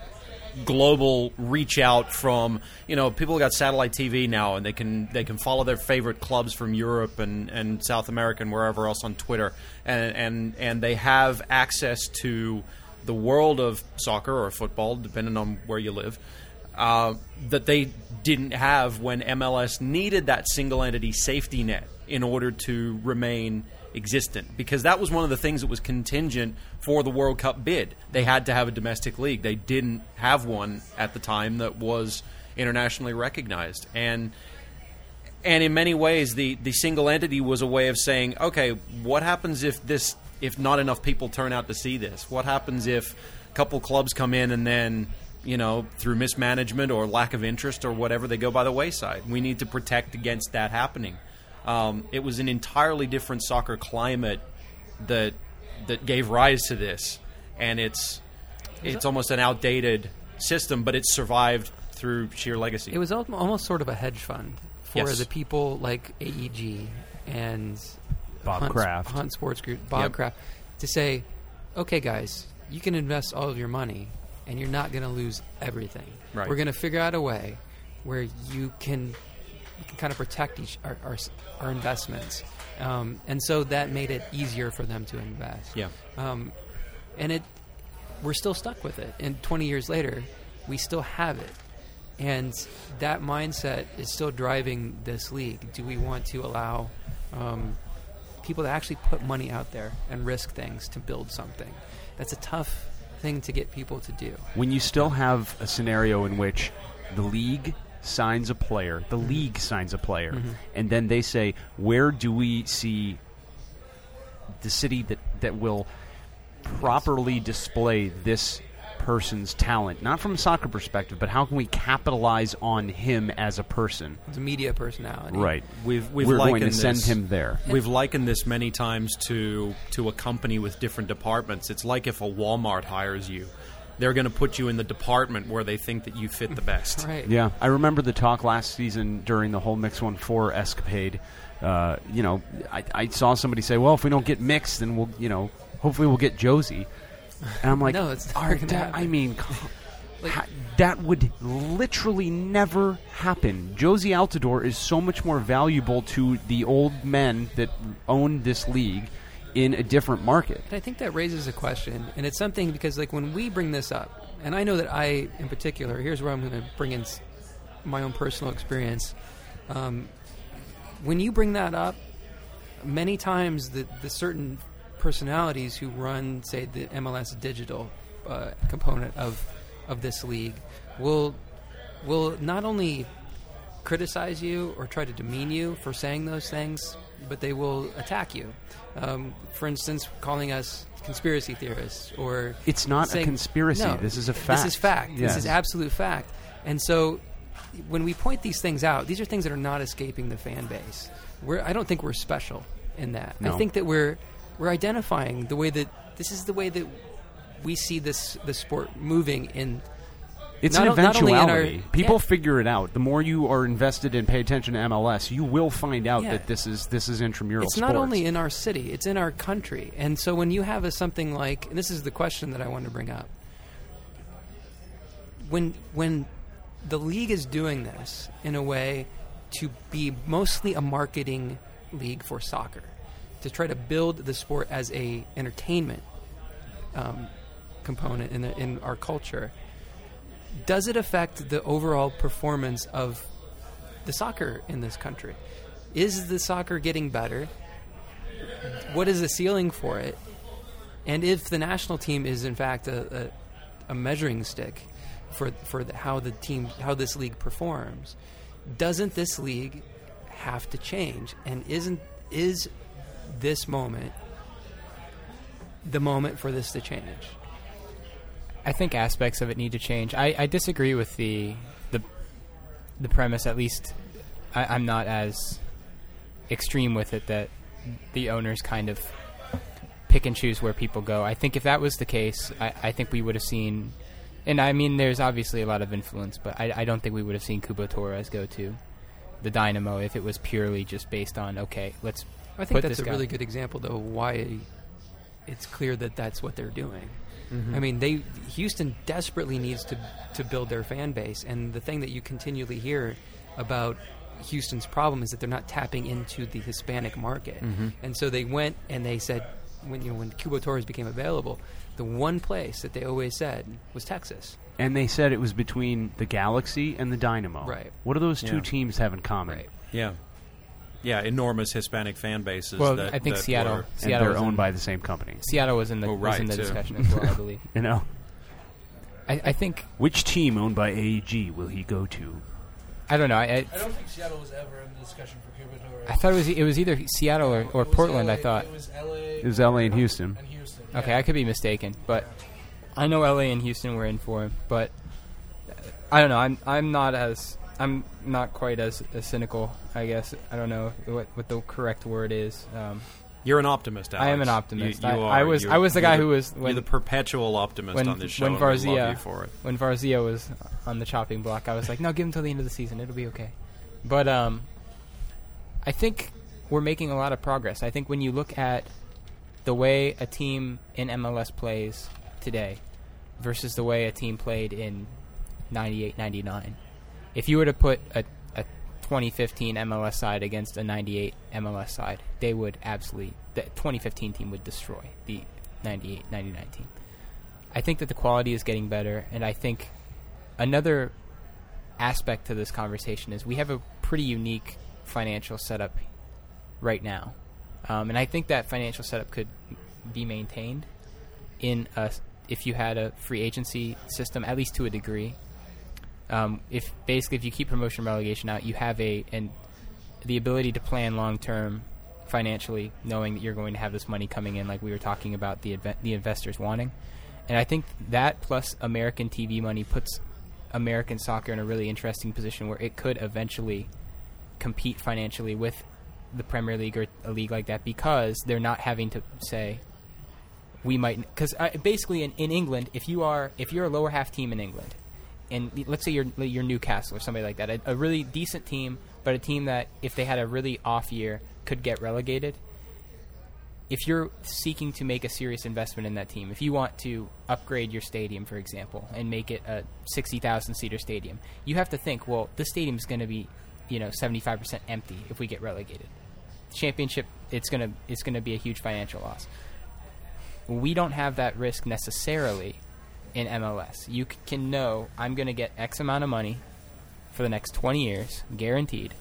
global reach out from, you know, people got satellite T V now, and they can they can follow their favorite clubs from Europe and, and South America and wherever else on Twitter, and, and and they have access to the world of soccer or football, depending on where you live, uh, that they didn't have when M L S needed that single entity safety net in order to remain existent, because that was one of the things that was contingent for the World Cup bid. They had to have a domestic league. They didn't have one at the time that was internationally recognized. And and in many ways, the, the single entity was a way of saying, okay, what happens if this if not enough people turn out to see this? What happens if a couple clubs come in and then, you know, through mismanagement or lack of interest or whatever, they go by the wayside? We need to protect against that happening. Um, it was an entirely different soccer climate that that gave rise to this, and it's it's almost an outdated system, but it's survived through sheer legacy. It was al- almost sort of a hedge fund for Yes. the people like A E G and Bob Hunt, Kraft. Hunt Sports Group, Bob Yep. Kraft, to say, okay, guys, you can invest all of your money, and you're not going to lose everything. Right. We're going to figure out a way where you can we can kind of protect each our our, our investments, um, and so that made it easier for them to invest. Yeah. Um, and it we're still stuck with it. And twenty years later, we still have it. And that mindset is still driving this league. Do we want to allow um, people to actually put money out there and risk things to build something? That's a tough thing to get people to do. When you still have a scenario in which the league signs a player, the league signs a player, Mm-hmm. and then they say, where do we see the city that, that will properly display this person's talent? Not from a soccer perspective, but how can we capitalize on him as a person? It's a media personality. Right. We've we've We're going likened to send this- him there. We've likened this many times to to a company with different departments. It's like if a Walmart hires you, they're going to put you in the department where they think that you fit the best. Right. Yeah, I remember the talk last season during the whole Mix one four escapade. Uh, you know, I, I saw somebody say, "Well, if we don't get Mix, then we'll, you know, hopefully we'll get Josie." And I'm like, No, it's never "Are gonna that- happen." I mean, Like- ha- that would literally never happen. Josie Altidore is so much more valuable to the old men that own this league in a different market. And I think that raises a question, and it's something because, like, when we bring this up, and I know that I, in particular, here's where I'm going to bring in s- my own personal experience. Um, when you bring that up, many times the, the certain personalities who run, say, the M L S digital uh, component of of this league will will not only criticize you or try to demean you for saying those things, but they will attack you. Um, for instance, calling us conspiracy theorists, or It's not a saying- conspiracy. No, This is a This fact. is fact. Yes. This is absolute fact. And so, when we point these things out, these are things that are not escaping the fan base. We're, I don't think we're special in that. No. I think that we're we're identifying the way that this is the way that we see this the sport moving in. It's Not an o- not only in our- eventuality. People yeah. figure it out. The more you are invested and pay attention to M L S, you will find out Yeah. that this is this is intramural It's sports. not only in our city; it's in our country. And so, when you have a something like, and this is the question that I want to bring up, when when the league is doing this in a way to be mostly a marketing league for soccer, to try to build the sport as a entertainment um, component in the, in our culture, does it affect the overall performance of the soccer in this country? Is the soccer getting better? What is the ceiling for it? And if the national team is in fact a, a, a measuring stick for for the, how the team how this league performs. Doesn't this league have to change? And isn't is this moment the moment for this to change? I think aspects of it need to change. I, I disagree with the the the premise. At least I, I'm not as extreme with it that the owners kind of pick and choose where people go. I think if that was the case, I, I think we would have seen. And I mean, there's obviously a lot of influence, but I, I don't think we would have seen Cubo Torres go to the Dynamo if it was purely just based on, okay, let's. I think put that's this a guy. really good example, though, why it's clear that that's what they're doing. Mm-hmm. I mean, they Houston desperately needs to to build their fan base, and the thing that you continually hear about Houston's problem is that they're not tapping into the Hispanic market, Mm-hmm. and so they went and they said, when you know when Cubo Torres became available, the one place that they always said was Texas. And they said it was between the Galaxy and the Dynamo. Right. What do those two Yeah. teams have in common? Right. Yeah. Yeah, enormous Hispanic fan bases. Well, that, I think that Seattle- were- And Seattle they're was owned in- by the same company. Seattle was in the Oh, was right, in the too. discussion as well, I believe. You know? I, I think Which team owned by A E G will he go to? I don't know. I, I, I don't think Seattle was ever in the discussion for Cuba Torres. I thought it was it was either Seattle or, or It was Portland. L A I thought. It was L A. It was L A and Houston. And Houston. Okay, yeah. I could be mistaken, but I know L A and Houston were in for him. But uh, I don't know. I'm I'm not as I'm not quite as, as cynical. I guess I don't know what what the correct word is. Um, You're an optimist, Alex. I am an optimist. You, you I- are. I was- You're- I was the you're guy who was- when- you're the perpetual optimist when on this show. when and we love Varzia you for it. when Varzia was on the chopping block, I was like, no, give him till the end of the season. It'll be okay. But um, I think we're making a lot of progress. I think when you look at the way a team in M L S plays today versus the way a team played in ninety-eight ninety-nine, if you were to put a, a twenty fifteen M L S side against a ninety-eight M L S side, they would absolutely, the twenty fifteen team would destroy the ninety-eight ninety-nine team. I think that the quality is getting better, and I think another aspect to this conversation is we have a pretty unique financial setup right now. Um, and I think that financial setup could be maintained in a, if you had a free agency system, at least to a degree. Um, if basically if you keep promotion and relegation out, you have a and the ability to plan long term financially, knowing that you're going to have this money coming in, like we were talking about the adve- the investors wanting. And I think that plus American T V money puts American soccer in a really interesting position where it could eventually compete financially with the Premier League or a league like that, because they're not having to say we might, because uh, basically in, in England, if you are if you're a lower half team in England, and let's say you're you're Newcastle or somebody like that, a, a really decent team, but a team that if they had a really off year could get relegated. If you're seeking to make a serious investment in that team, if you want to upgrade your stadium, for example, and make it a sixty thousand seater stadium, you have to think, well, this stadium is going to be, you know, seventy-five percent empty if we get relegated. Championship, it's going to it's going to be a huge financial loss. We don't have that risk necessarily in M L S. You c- can know I'm going to get X amount of money for the next twenty years, guaranteed.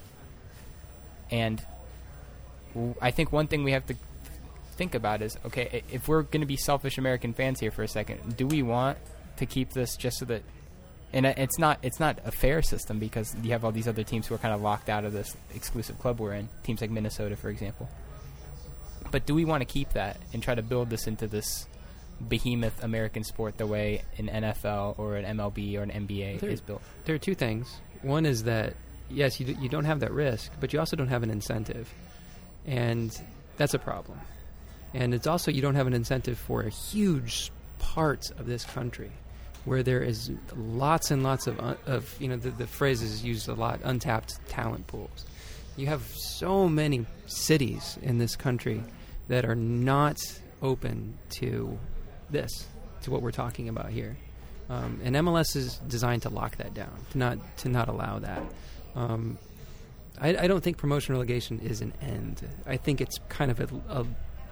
And w- I think one thing we have to think about is, okay, i- if we're going to be selfish American fans here for a second, do we want to keep this just so that, and uh, it's not it's not a fair system, because you have all these other teams who are kind of locked out of this exclusive club we're in, teams like Minnesota, for example. But do we want to keep that and try to build this into this behemoth American sport the way an N F L or an M L B or an N B A There- is built? There are two things. One is that, yes, you, d- you don't have that risk, but you also don't have an incentive. And that's a problem. And it's also, you don't have an incentive for huge parts of this country where there is lots and lots of, un- of you know, the, the phrase is used a lot, untapped talent pools. You have so many cities in this country that are not open to this, to what we're talking about here. Um, and M L S is designed to lock that down, to not to not allow that. Um, I, I don't think promotion relegation is an end. I think it's kind of a, a.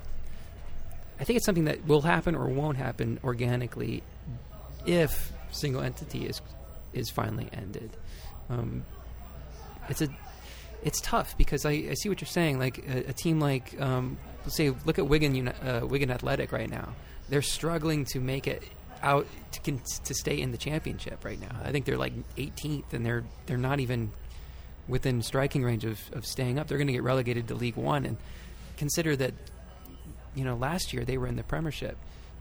I think it's something that will happen or won't happen organically if single entity is is finally ended. Um, it's a. It's tough because I, I see what you're saying. Like a, a team like, um, let's say, look at Wigan, Uni- uh, Wigan Athletic right now. They're struggling to make it out to con- to stay in the championship right now. I think they're like eighteenth, and they're they're not even within striking range of, of staying up. They're going to get relegated to League One, and consider that, you know, last year they were in the Premiership.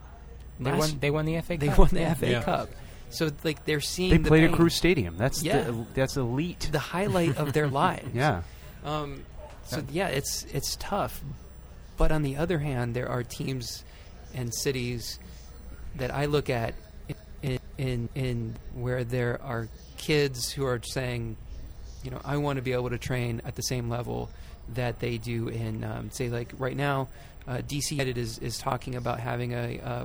They Last- won. They won the F A They Cup. won the Yeah. F A Yeah. Cup. So like they're seeing They the played pain. at Crew Stadium. That's Yeah. the, that's elite. The highlight of their lives. Yeah. Um, so yeah, it's it's tough. But on the other hand, there are teams and cities that I look at in in, in where there are kids who are saying, you know, I want to be able to train at the same level that they do in, um, say, like right now, uh, D C United is, is talking about having a uh,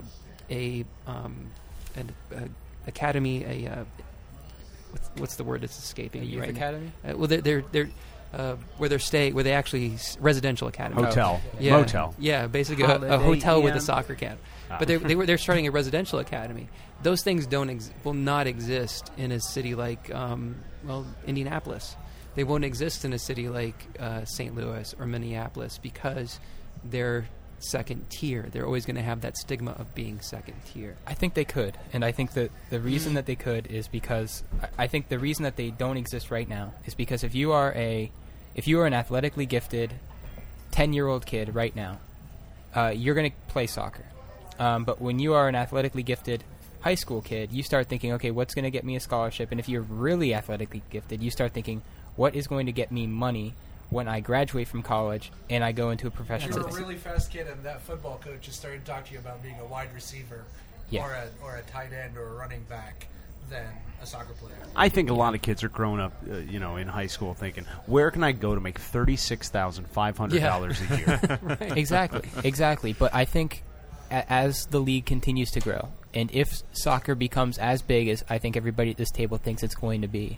a um, an a academy, a uh, what's, what's the word that's escaping A me youth right now? academy? Uh, well, they're they're, they're uh, where they're stay where they actually s- residential academy Hotel. yeah, Motel. yeah, basically a, a Holiday hotel with a Inn. soccer camp. Ah. But they they were they're starting a residential academy. Those things don't ex- will not exist in a city like um, well Indianapolis. They won't exist in a city like uh, Saint Louis or Minneapolis because they're second tier. They're always going to have that stigma of being second tier. I think they could, and I think that the reason that they could is because I I think the reason that they don't exist right now is because if you are a if you are an athletically gifted ten-year-old kid right now, uh, you're going to play soccer. Um, but when you are an athletically gifted high school kid, you start thinking, okay, what's going to get me a scholarship? And if you're really athletically gifted, you start thinking, what is going to get me money when I graduate from college and I go into a If professional? you're a really fast kid and that football coach is starting to talk to you about being a wide receiver Yeah. or a or a tight end or a running back than a soccer player. I think a lot of kids are growing up, uh, you know, in high school thinking, where can I go to make thirty-six thousand five hundred dollars a year? Exactly, exactly. But I think a- as the league continues to grow, and if soccer becomes as big as I think everybody at this table thinks it's going to be,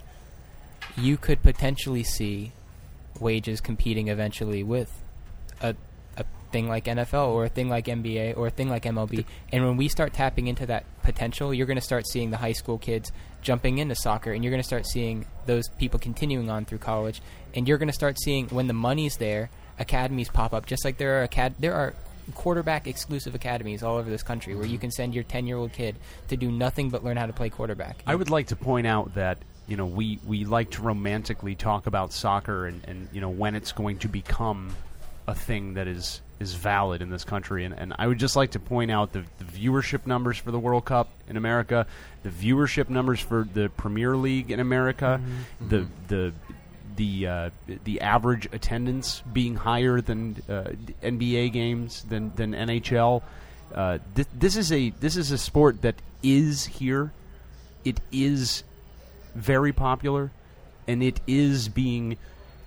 you could potentially see wages competing eventually with a, a thing like N F L or a thing like N B A or a thing like M L B. And when we start tapping into that potential, you're going to start seeing the high school kids jumping into soccer, and you're going to start seeing those people continuing on through college, and you're going to start seeing, when the money's there, academies pop up, just like there are acad- there are quarterback exclusive academies all over this country where you can send your ten-year-old kid to do nothing but learn how to play quarterback. I would like to point out that, you know, we, we like to romantically talk about soccer and, and, you know, when it's going to become a thing that is, is valid in this country. And, and I would just like to point out the, the viewership numbers for the World Cup in America, the viewership numbers for the Premier League in America, Mm-hmm. the the the uh, the average attendance being higher than uh, N B A games, than than N H L. Uh, th- this is a this is a sport that is here. It is very popular, and it is being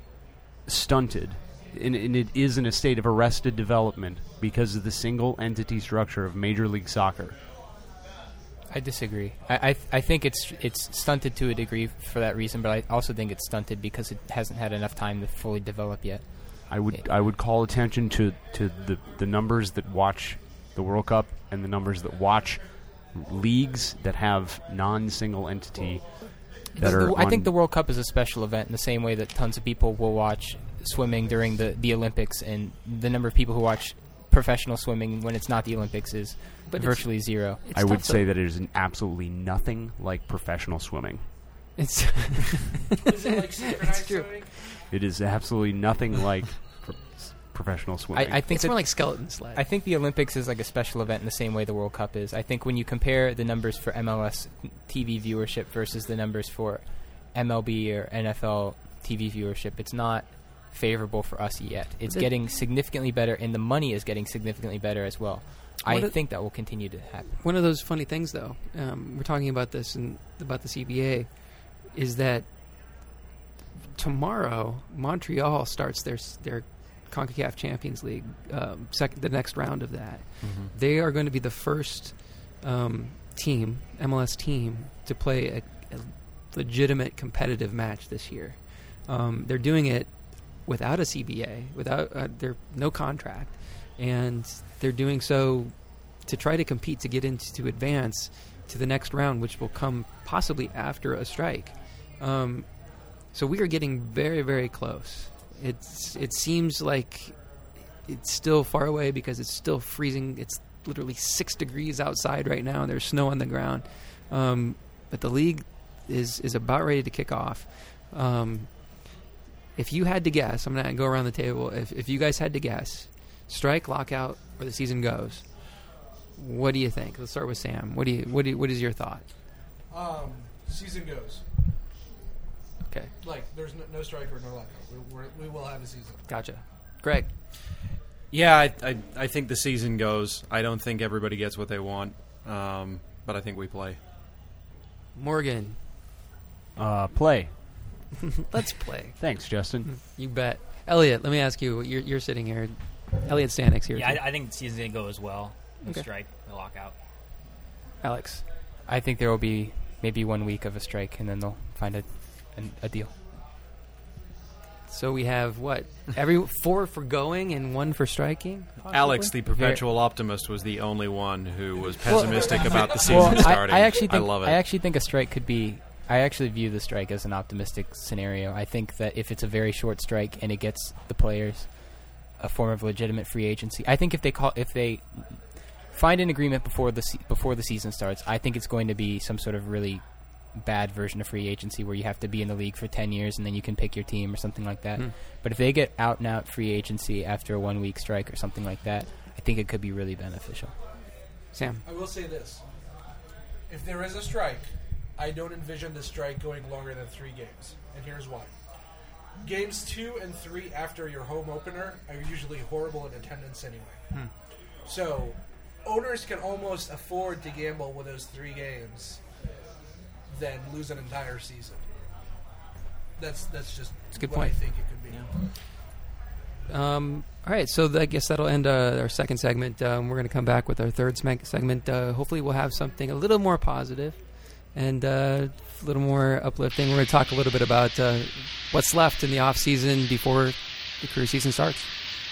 stunted, and, and it is in a state of arrested development because of the single entity structure of Major League Soccer. I disagree. I, I I think it's it's stunted to a degree for that reason, but I also think it's stunted because it hasn't had enough time to fully develop yet. I would I would call attention to, to the, the numbers that watch the World Cup and the numbers that watch leagues that have non-single entity that The- are the- I on- think the World Cup is a special event in the same way that tons of people will watch swimming during the, the Olympics, and the number of people who watch professional swimming when it's not the Olympics is But it's- virtually zero. I would say that it is absolutely nothing like professional swimming. It's Is it like synchronized true. swimming? It is absolutely nothing like pro- professional swimming. I, I think it's that- more like skeleton sled. I think the Olympics is like a special event in the same way the World Cup is. I think when you compare the numbers for M L S T V viewership versus the numbers for M L B or N F L T V viewership, it's not favorable for us yet. It's The- getting significantly better, and the money is getting significantly better as well. I What a- think that will continue to happen. One of those funny things, though, um, we're talking about this and about the C B A, is that tomorrow Montreal starts their s- their CONCACAF Champions League, um, sec- the next round of that. They are going to be the first um, team, M L S team, to play a, a legitimate competitive match this year. Um, they're doing it without a C B A, without uh, there no contract, and they're doing so to try to compete to get into to advance to the next round, which will come possibly after a strike. Um, so we are getting very, very close. It's it seems like it's still far away because it's still freezing. It's literally six degrees outside right now, and there's snow on the ground. Um, but the league is is about ready to kick off. Um, if you had to guess, I'm going to go around the table. If, if you guys had to guess, strike, lockout, or the season goes, what do you think? Let's start with Sam. What do you what do you, what is your thought? Um, season goes. Okay. Like, there's no, no strike or no lockout. We, we're, we will have a season. Gotcha. Greg. Yeah, I, I I think the season goes. I don't think everybody gets what they want, um, but I think we play. Morgan. Uh, play. Let's play. Thanks, Justin. You bet. Elliot, let me ask you. You're, you're sitting here. Elliot Stanek's here. Yeah, too. I, I think the season's going to go as well. No Okay. strike, no lockout. Alex. I think there will be maybe one week of a strike, and then they'll find a, an, a deal. So we have what? Every four for going and one for striking? Possibly? Alex, the perpetual optimist, was the only one who was pessimistic about the season well, starting. I, I actually think I love it. I actually think a strike could be. I actually view the strike as an optimistic scenario. I think that if it's a very short strike and it gets the players a form of legitimate free agency, I think if they call if they find an agreement before the se- before the season starts, I think it's going to be some sort of really bad version of free agency where you have to be in the league for ten years and then you can pick your team or something like that. Hmm. But if they get out and out free agency after a one week strike or something like that, I think it could be really beneficial. Sam. I will say this. If there is a strike, I don't envision the strike going longer than three games. And here's why. Games two and three after your home opener are usually horrible in attendance anyway. Hmm. So, owners can almost afford to gamble with those three games than lose an entire season. That's that's just That's a good what point. I think it could be. Um, all right, so I guess that'll end uh, our second segment. Um, we're going to come back with our third seg- segment. Uh, hopefully we'll have something a little more positive and uh, a little more uplifting. We're going to talk a little bit about uh, what's left in the off season before the career season starts.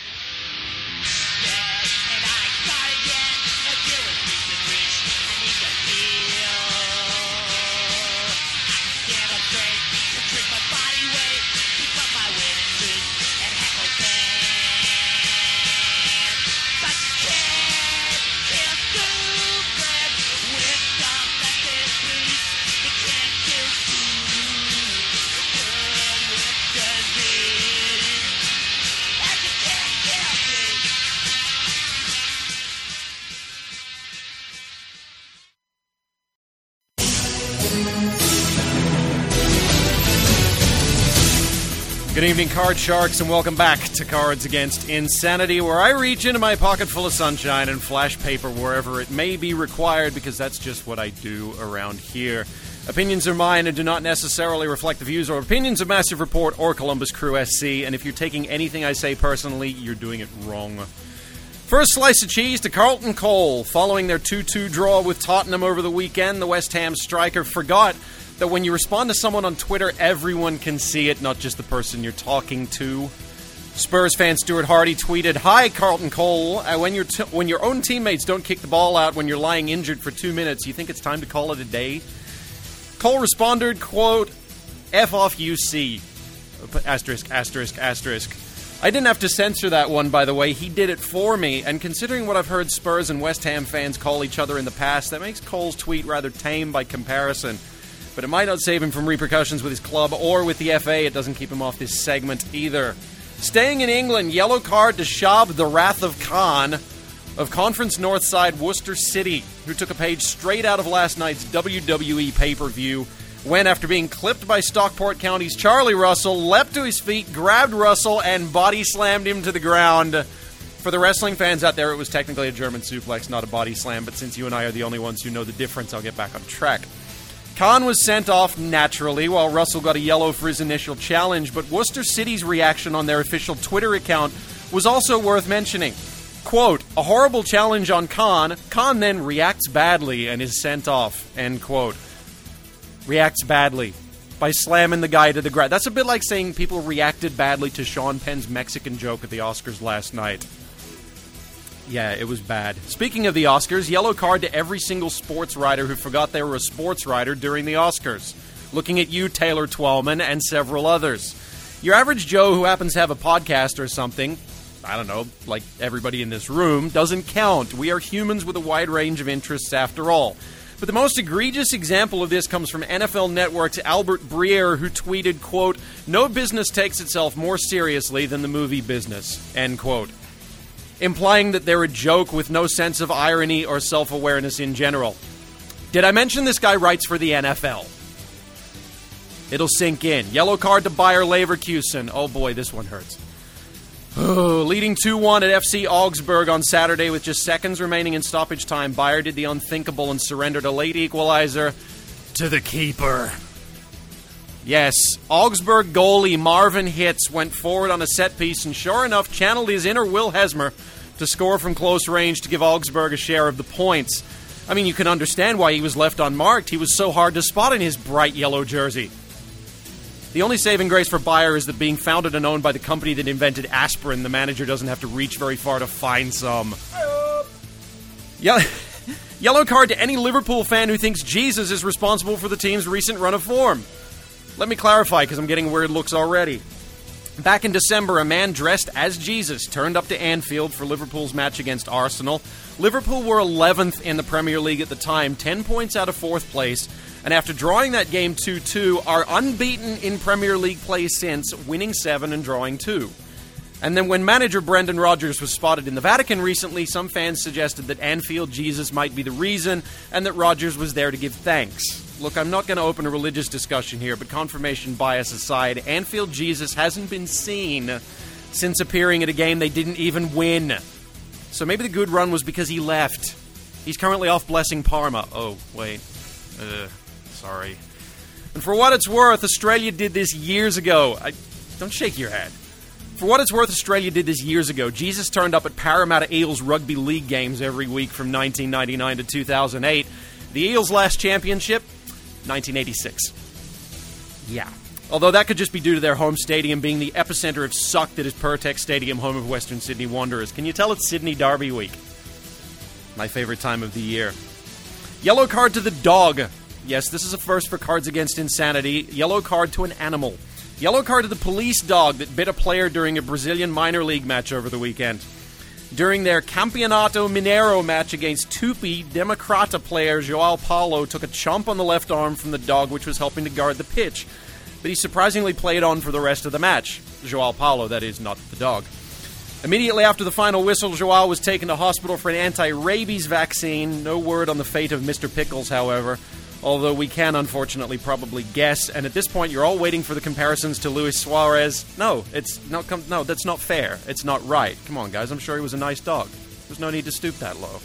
Good evening, Card Sharks, and welcome back to Cards Against Insanity, where I reach into my pocket full of sunshine and flash paper wherever it may be required, because that's just what I do around here. Opinions are mine and do not necessarily reflect the views or opinions of Massive Report or Columbus Crew S C, and if you're taking anything I say personally, you're doing it wrong. First slice of cheese to Carlton Cole. Following their two two draw with Tottenham over the weekend, the West Ham striker forgot that when you respond to someone on Twitter, everyone can see it, not just the person you're talking to. Spurs fan Stuart Hardy tweeted, "Hi, Carlton Cole. Uh, when, your t- when your own teammates don't kick the ball out when you're lying injured for two minutes, you think it's time to call it a day?" Cole responded, quote, "F off U C. Asterisk, asterisk, asterisk. I didn't have to censor that one, by the way. He did it for me, and considering what I've heard Spurs and West Ham fans call each other in the past, that makes Cole's tweet rather tame by comparison. But it might not save him from repercussions with his club or with the F A. It doesn't keep him off this segment either. Staying in England, yellow card to Shab the Wrath of Khan of Conference Northside Worcester City, who took a page straight out of last night's W W E pay-per-view when, after being clipped by Stockport County's Charlie Russell, leapt to his feet, grabbed Russell, and body slammed him to the ground. For the wrestling fans out there, it was technically a German suplex, not a body slam, but since you and I are the only ones who know the difference, I'll get back on track. Khan was sent off naturally, while Russell got a yellow for his initial challenge, but Worcester City's reaction on their official Twitter account was also worth mentioning. Quote, "A horrible challenge on Khan. Khan then reacts badly and is sent off." End quote. Reacts badly by slamming the guy to the ground. That's a bit like saying people reacted badly to Sean Penn's Mexican joke at the Oscars last night. Yeah, it was bad. Speaking of the Oscars, yellow card to every single sports writer who forgot they were a sports writer during the Oscars. Looking at you, Taylor Twellman, and several others. Your average Joe who happens to have a podcast or something I don't know, like everybody in this room, doesn't count. We are humans with a wide range of interests after all. But the most egregious example of this comes from N F L Network's Albert Breer, who tweeted, quote, "No business takes itself more seriously than the movie business," end quote. Implying that they're a joke with no sense of irony or self-awareness in general. Did I mention this guy writes for the N F L? It'll sink in. Yellow card to Bayer Leverkusen. Oh boy, this one hurts. Oh, leading two one at F C Augsburg on Saturday with just seconds remaining in stoppage time, Bayer did the unthinkable and surrendered a late equalizer to the keeper. Yes, Augsburg goalie Marvin Hitz went forward on a set piece and sure enough channeled his inner Will Hesmer to score from close range to give Augsburg a share of the points. I mean, you can understand why he was left unmarked. He was so hard to spot in his bright yellow jersey. The only saving grace for Bayer is that being founded and owned by the company that invented aspirin, the manager doesn't have to reach very far to find some. Ye- Yellow card to any Liverpool fan who thinks Jesus is responsible for the team's recent run of form. Let me clarify, because I'm getting weird looks already. Back in December, a man dressed as Jesus turned up to Anfield for Liverpool's match against Arsenal. Liverpool were eleventh in the Premier League at the time, ten points out of fourth place, and after drawing that game two two, are unbeaten in Premier League play since, winning seven and drawing two. And then when manager Brendan Rodgers was spotted in the Vatican recently, some fans suggested that Anfield Jesus might be the reason, and that Rodgers was there to give thanks. Look, I'm not going to open a religious discussion here, but confirmation bias aside, Anfield Jesus hasn't been seen since appearing at a game they didn't even win. So maybe the good run was because he left. He's currently off blessing Parma. Oh, wait. Uh, sorry. And for what it's worth, Australia did this years ago. I, don't shake your head. For what it's worth, Australia did this years ago. Jesus turned up at Parramatta Eels rugby league games every week from nineteen ninety-nine to two thousand eight. The Eels' last championship, nineteen eighty-six. Yeah. Although that could just be due to their home stadium being the epicenter of suck that is Pertex Stadium, home of Western Sydney Wanderers. Can you tell it's Sydney Derby week? My favorite time of the year. Yellow card to the dog. Yes, this is a first for Cards Against Insanity. Yellow card to an animal. Yellow card to the police dog that bit a player during a Brazilian minor league match over the weekend. During their Campeonato Mineiro match against Tupi, Democrata player João Paulo took a chomp on the left arm from the dog which was helping to guard the pitch. But he surprisingly played on for the rest of the match. João Paulo, that is, not the dog. Immediately after the final whistle, João was taken to hospital for an anti-rabies vaccine. No word on the fate of Mister Pickles, however. Although we can, unfortunately, probably guess. And at this point, you're all waiting for the comparisons to Luis Suarez. No, it's not. Com- no, that's not fair. It's not right. Come on, guys. I'm sure he was a nice dog. There's no need to stoop that low.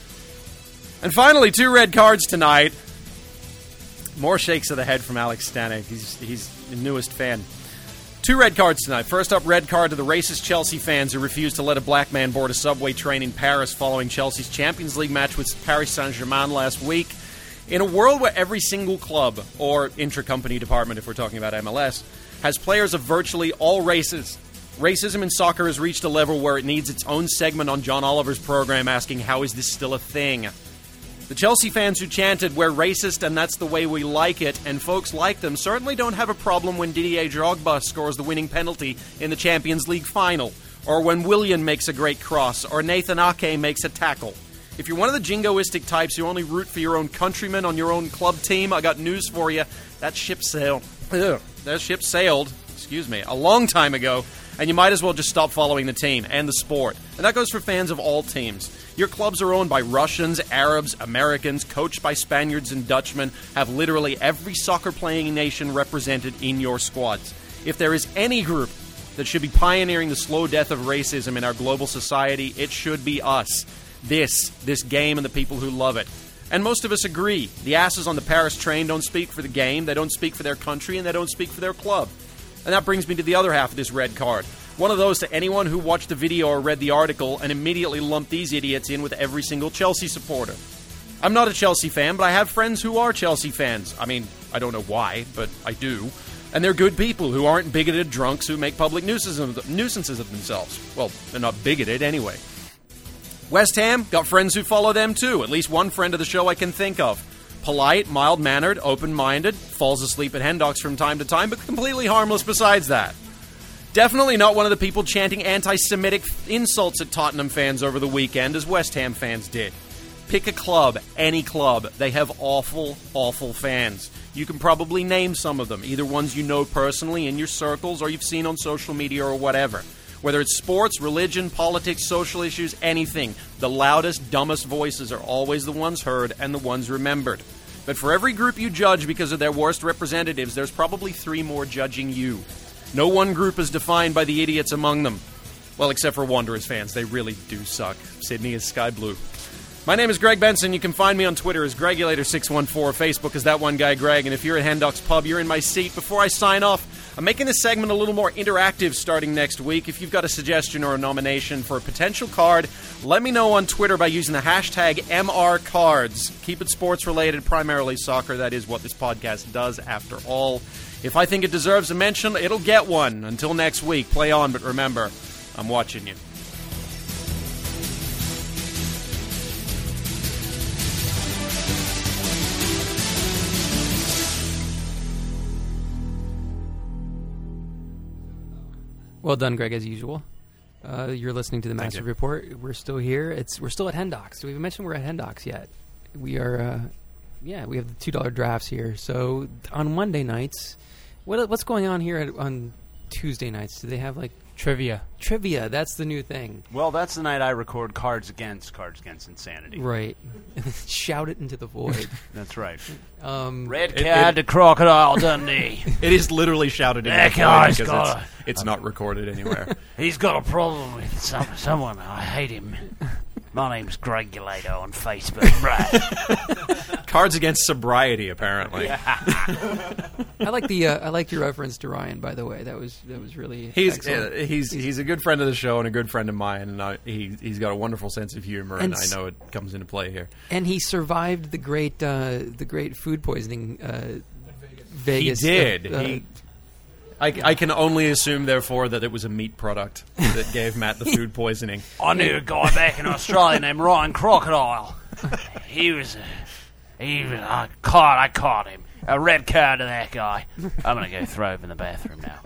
And finally, two red cards tonight. More shakes of the head from Alex Stanek. He's he's the newest fan. Two red cards tonight. First up, red card to the racist Chelsea fans who refused to let a black man board a subway train in Paris following Chelsea's Champions League match with Paris Saint-Germain last week. In a world where every single club, or intra-company department if we're talking about M L S, has players of virtually all races, racism in soccer has reached a level where it needs its own segment on John Oliver's program asking, how is this still a thing? The Chelsea fans who chanted, we're racist and that's the way we like it, and folks like them, certainly don't have a problem when Didier Drogba scores the winning penalty in the Champions League final, or when Willian makes a great cross, or Nathan Ake makes a tackle. If you're one of the jingoistic types who only root for your own countrymen on your own club team, I got news for you. That ship sailed. Ugh, that ship sailed, excuse me, a long time ago, and you might as well just stop following the team and the sport. And that goes for fans of all teams. Your clubs are owned by Russians, Arabs, Americans, coached by Spaniards and Dutchmen, have literally every soccer-playing nation represented in your squads. If there is any group that should be pioneering the slow death of racism in our global society, it should be us. This, this game and the people who love it. And most of us agree. The asses on the Paris train don't speak for the game, they don't speak for their country, and they don't speak for their club. And that brings me to the other half of this red card. One of those to anyone who watched the video or read the article and immediately lumped these idiots in with every single Chelsea supporter. I'm not a Chelsea fan, but I have friends who are Chelsea fans. I mean, I don't know why, but I do. And they're good people who aren't bigoted drunks who make public nuisances of themselves. Well, they're not bigoted anyway. West Ham, got friends who follow them too. At least one friend of the show I can think of. Polite, mild-mannered, open-minded, falls asleep at Hendocks from time to time, but completely harmless besides that. Definitely not one of the people chanting anti-Semitic insults at Tottenham fans over the weekend, as West Ham fans did. Pick a club, any club. They have awful, awful fans. You can probably name some of them, either ones you know personally in your circles or you've seen on social media or whatever. Whether it's sports, religion, politics, social issues, anything, the loudest, dumbest voices are always the ones heard and the ones remembered. But for every group you judge because of their worst representatives, there's probably three more judging you. No one group is defined by the idiots among them. Well, except for Wanderers fans. They really do suck. Sydney is sky blue. My name is Greg Benson. You can find me on Twitter as Gregulator six one four. Facebook is That One Guy Greg. And if you're at Hendocks Pub, you're in my seat. Before I sign off, I'm making this segment a little more interactive starting next week. If you've got a suggestion or a nomination for a potential card, let me know on Twitter by using the hashtag M R Cards. Keep it sports-related, primarily soccer. That is what this podcast does, after all. If I think it deserves a mention, it'll get one. Until next week, play on, but remember, I'm watching you. Well done, Greg, as usual. Uh, you're listening to the Massive Report. We're still here. It's we're still at Hendocks. Do we even mention we're at Hendocks yet? We are. Uh, yeah, we have the two dollar drafts here. So on Monday nights, what what's going on here at, on Tuesday nights? Do they have like trivia? Trivia. That's the new thing. Well, that's the night I record Cards Against Cards Against Insanity. Right. Shout it into the void. That's right. Um, Red card to Crocodile Dundee. It is literally shouted into That the void guy's because got it's, it's not recorded anywhere. He's got a problem with some, someone. I hate him. My name's Gregulator on Facebook. Right. Cards Against Sobriety, apparently. I like the uh, I like your reference to Ryan. By the way, that was that was really He's excellent. uh, he's he's a good friend of the show and a good friend of mine, and I, he he's got a wonderful sense of humor, and, And I s- know it comes into play here. And he survived the great uh, the great food poisoning. Uh, Vegas. He did. Uh, he. I, I can only assume, therefore, that it was a meat product that gave Matt the food poisoning. I knew a guy back in Australia named Ryan Crocodile. He was a, he was I caught I caught him. A red card to that guy. I'm gonna go throw up in the bathroom now.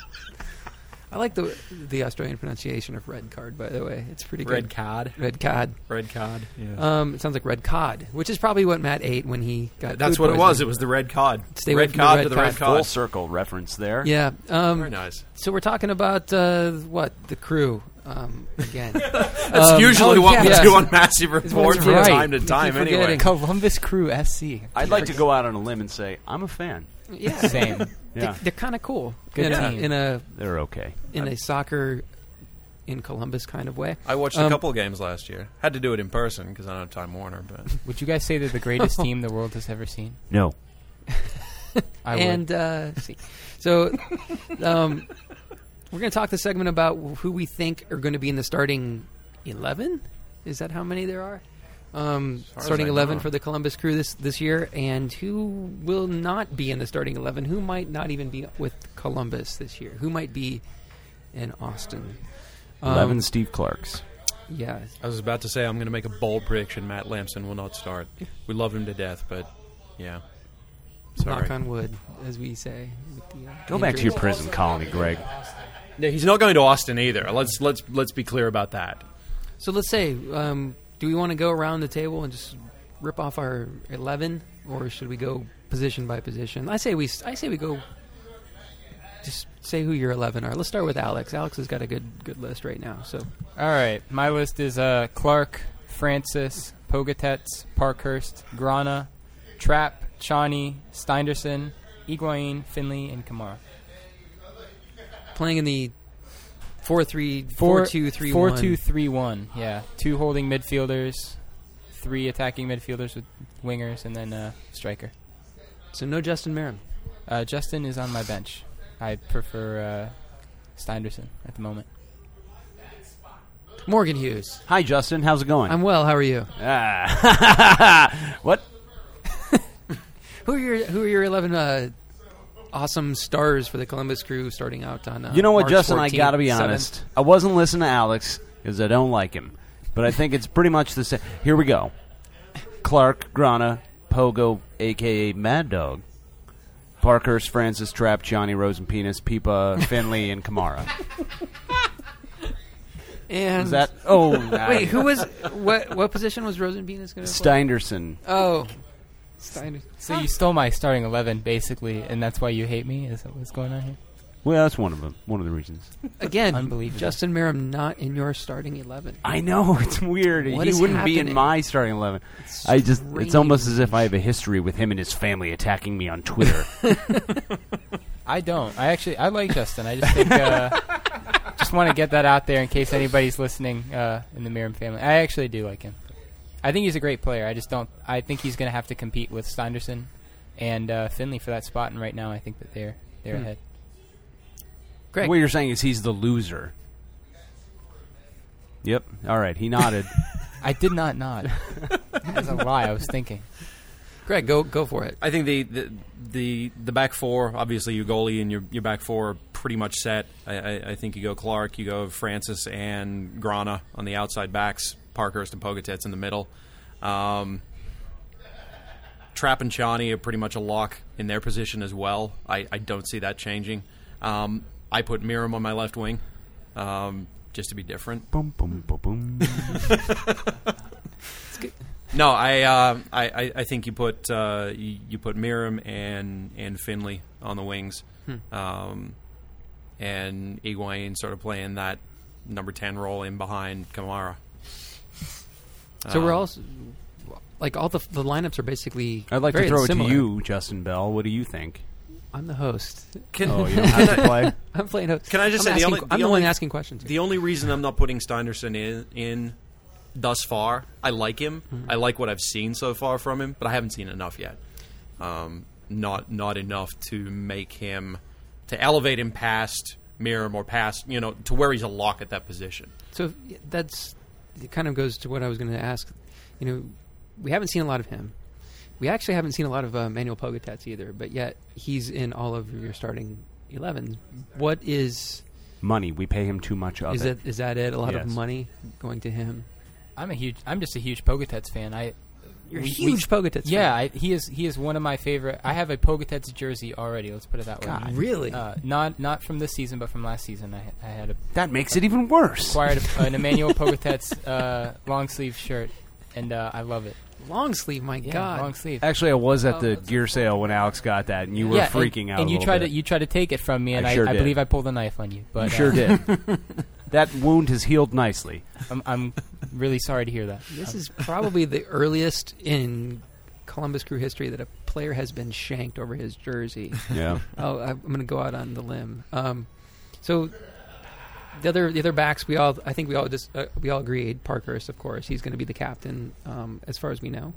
I like the the Australian pronunciation of red card. By the way, it's pretty good. Red cod. Red cod. Red cod. Yeah. Um, it sounds like red cod, which is probably what Matt ate when he got. That's food what it was. poisoning. It was the red cod. Stay away red from the cod red to the cod. red cod. Full circle reference there. Yeah. Um, Very nice. So we're talking about uh, what the crew um, again. That's Um, usually oh, what yeah. we Yes. do on Massive Report That's from right. time to We keep time. Anyway, forgetting. Columbus Crew S C. I'd like to go out on a limb and say I'm a fan. Yeah. Same. Yeah, They, they're kind of cool. Good in, a, team. in a they're okay. in a soccer in Columbus kind of way. I watched Um, a couple of games last year. Had to do it in person because I don't have Time Warner. But Would you guys say they're the greatest team the world has ever seen? No. I would. and uh, see. So um, we're going to talk this segment about who we think are going to be in the starting eleven. Is that how many there are? Um, far as starting I eleven know. for the Columbus Crew this this year, and who will not be in the starting eleven? Who might not even be with Columbus this year? Who might be in Austin? Um, Eleven Steve Clarks. Yeah, I was about to say I'm going to make a bold prediction. Matt Lampson will not start. We love him to death, but yeah. Sorry. knock on wood, as we say. with the, uh, Go back to your injuries. prison colony, Greg. Yeah, he's not going to Austin either. Let's let's let's be clear about that. So let's say, um, do we want to go around the table and just rip off our eleven, or should we go position by position? I say we. I say we go. Just say who your eleven are. Let's start with Alex. Alex has got a good good list right now. So All right, my list is uh, Clark, Francis, Pogatetz, Parkhurst, Grana, Trapp, Chani, Steinderson, Higuain, Finley, and Kamara. playing in the four three Four, four two three four, one. two, three, one. Yeah, two holding midfielders, three attacking midfielders with wingers, and then uh, striker. So no Justin Merrim. Uh, Justin is on my bench. I prefer uh, Steinderson at the moment. Morgan Hughes. Hi, Justin. How's it going? I'm well. How are you? Ah. What? Who are your Who are your eleven uh, awesome stars for the Columbus Crew starting out on? Uh, You know what, March Justin? I fourteenth, got to be seventh? honest. I wasn't listening to Alex because I don't like him, but I think it's pretty much the same. Here we go: Clark, Grana, Pogo, aka Mad Dog, Parkhurst, Francis, Trapp, Johnny, Rosenpenis, Pipa, Finley, and Kamara. And Is that? Oh, wait, who was what? What position was Rosenbean going to play? Steinderson. Oh, Steinderson. So you stole my starting eleven, basically, and that's why you hate me? Is that what's going on here? Well, that's one of them. One of the reasons. Again, Unbelievable. Justin Merrim not in your starting eleven. I know, it's weird. What he is wouldn't be in happening? my starting eleven. It's I just it's almost strange. as if I have a history with him and his family attacking me on Twitter. I don't. I actually I like Justin. I just think uh, just want to get that out there in case anybody's listening uh, in the Merrim family. I actually do like him. I think he's a great player. I just don't. I think he's going to have to compete with Steinderson and uh, Finley for that spot. And right now, I think that they're they're Hmm. ahead. Greg. What you're saying is he's the loser. Yep. All right. He nodded. I did not nod. That's a lie. I was thinking. Greg, go go for it. I think the, the the the back four, obviously your goalie and your your back four are pretty much set. I, I, I think you go Clark, you go Francis and Grana on the outside backs, Parkhurst and Pogatetz in the middle. Um, Trapp and Chani are pretty much a lock in their position as well. I, I don't see that changing. Um, I put Merrim on my left wing, um, just to be different. Boom, boom, boom, boom. No, I, uh, I, I, I think you put uh, you, you put Merrim and and Finley on the wings, Hmm. um, and Higuain sort of playing that number ten role in behind Kamara. So we're Um, all s- like all the the lineups are basically. I'd like very to throw similar. it to you, Justin Bell. What do you think? I'm the host. Can, Oh, you don't have to play? I'm playing host. Can I just I'm say the asking- only I'm the the one only- asking questions. The only reason I'm not putting Steinderson in in thus far, I like him. Mm-hmm. I like what I've seen so far from him, but I haven't seen enough yet. Um, not not enough to make him to elevate him past Merrim or past you know to where he's a lock at that position. So y- that's it. Kind of goes to what I was going to ask. You know, we haven't seen a lot of him. We actually haven't seen a lot of uh, Manuel Pogatetz either, but yet he's in all of your starting elevens. What is Money. We pay him too much of is it. it? Is that it? A lot Yes. of money going to him. I'm a huge. I'm just a huge Pogatetz fan. I. You're a we- huge we- Pogatetz Yeah, fan. I, he is. He is one of my favorite. I have a Pogatetz jersey already. Let's put it that way. God. Really? Uh, not not from this season, but from last season. I, I had a, That makes it even worse. acquired a, an Emmanuel Pogatetz uh, long sleeve shirt, and uh, I love it. Long sleeve, my Yeah, God. long sleeve. Actually, I was at Oh, the that's gear sale when Alex got that, and you were yeah, freaking and, out. And a you little tried bit. to you tried to take it from me, and I I, sure I did. believe I pulled a knife on you. But You sure uh, did. That wound has healed nicely. I'm, I'm really sorry to hear that. This is probably the earliest in Columbus Crew history that a player has been shanked over his jersey. Yeah. Oh, I'm going to go out on the limb. Um, so the other the other backs, we all I think we all just uh, we all agreed. Parkhurst, of course, he's going to be the captain um, as far as we know.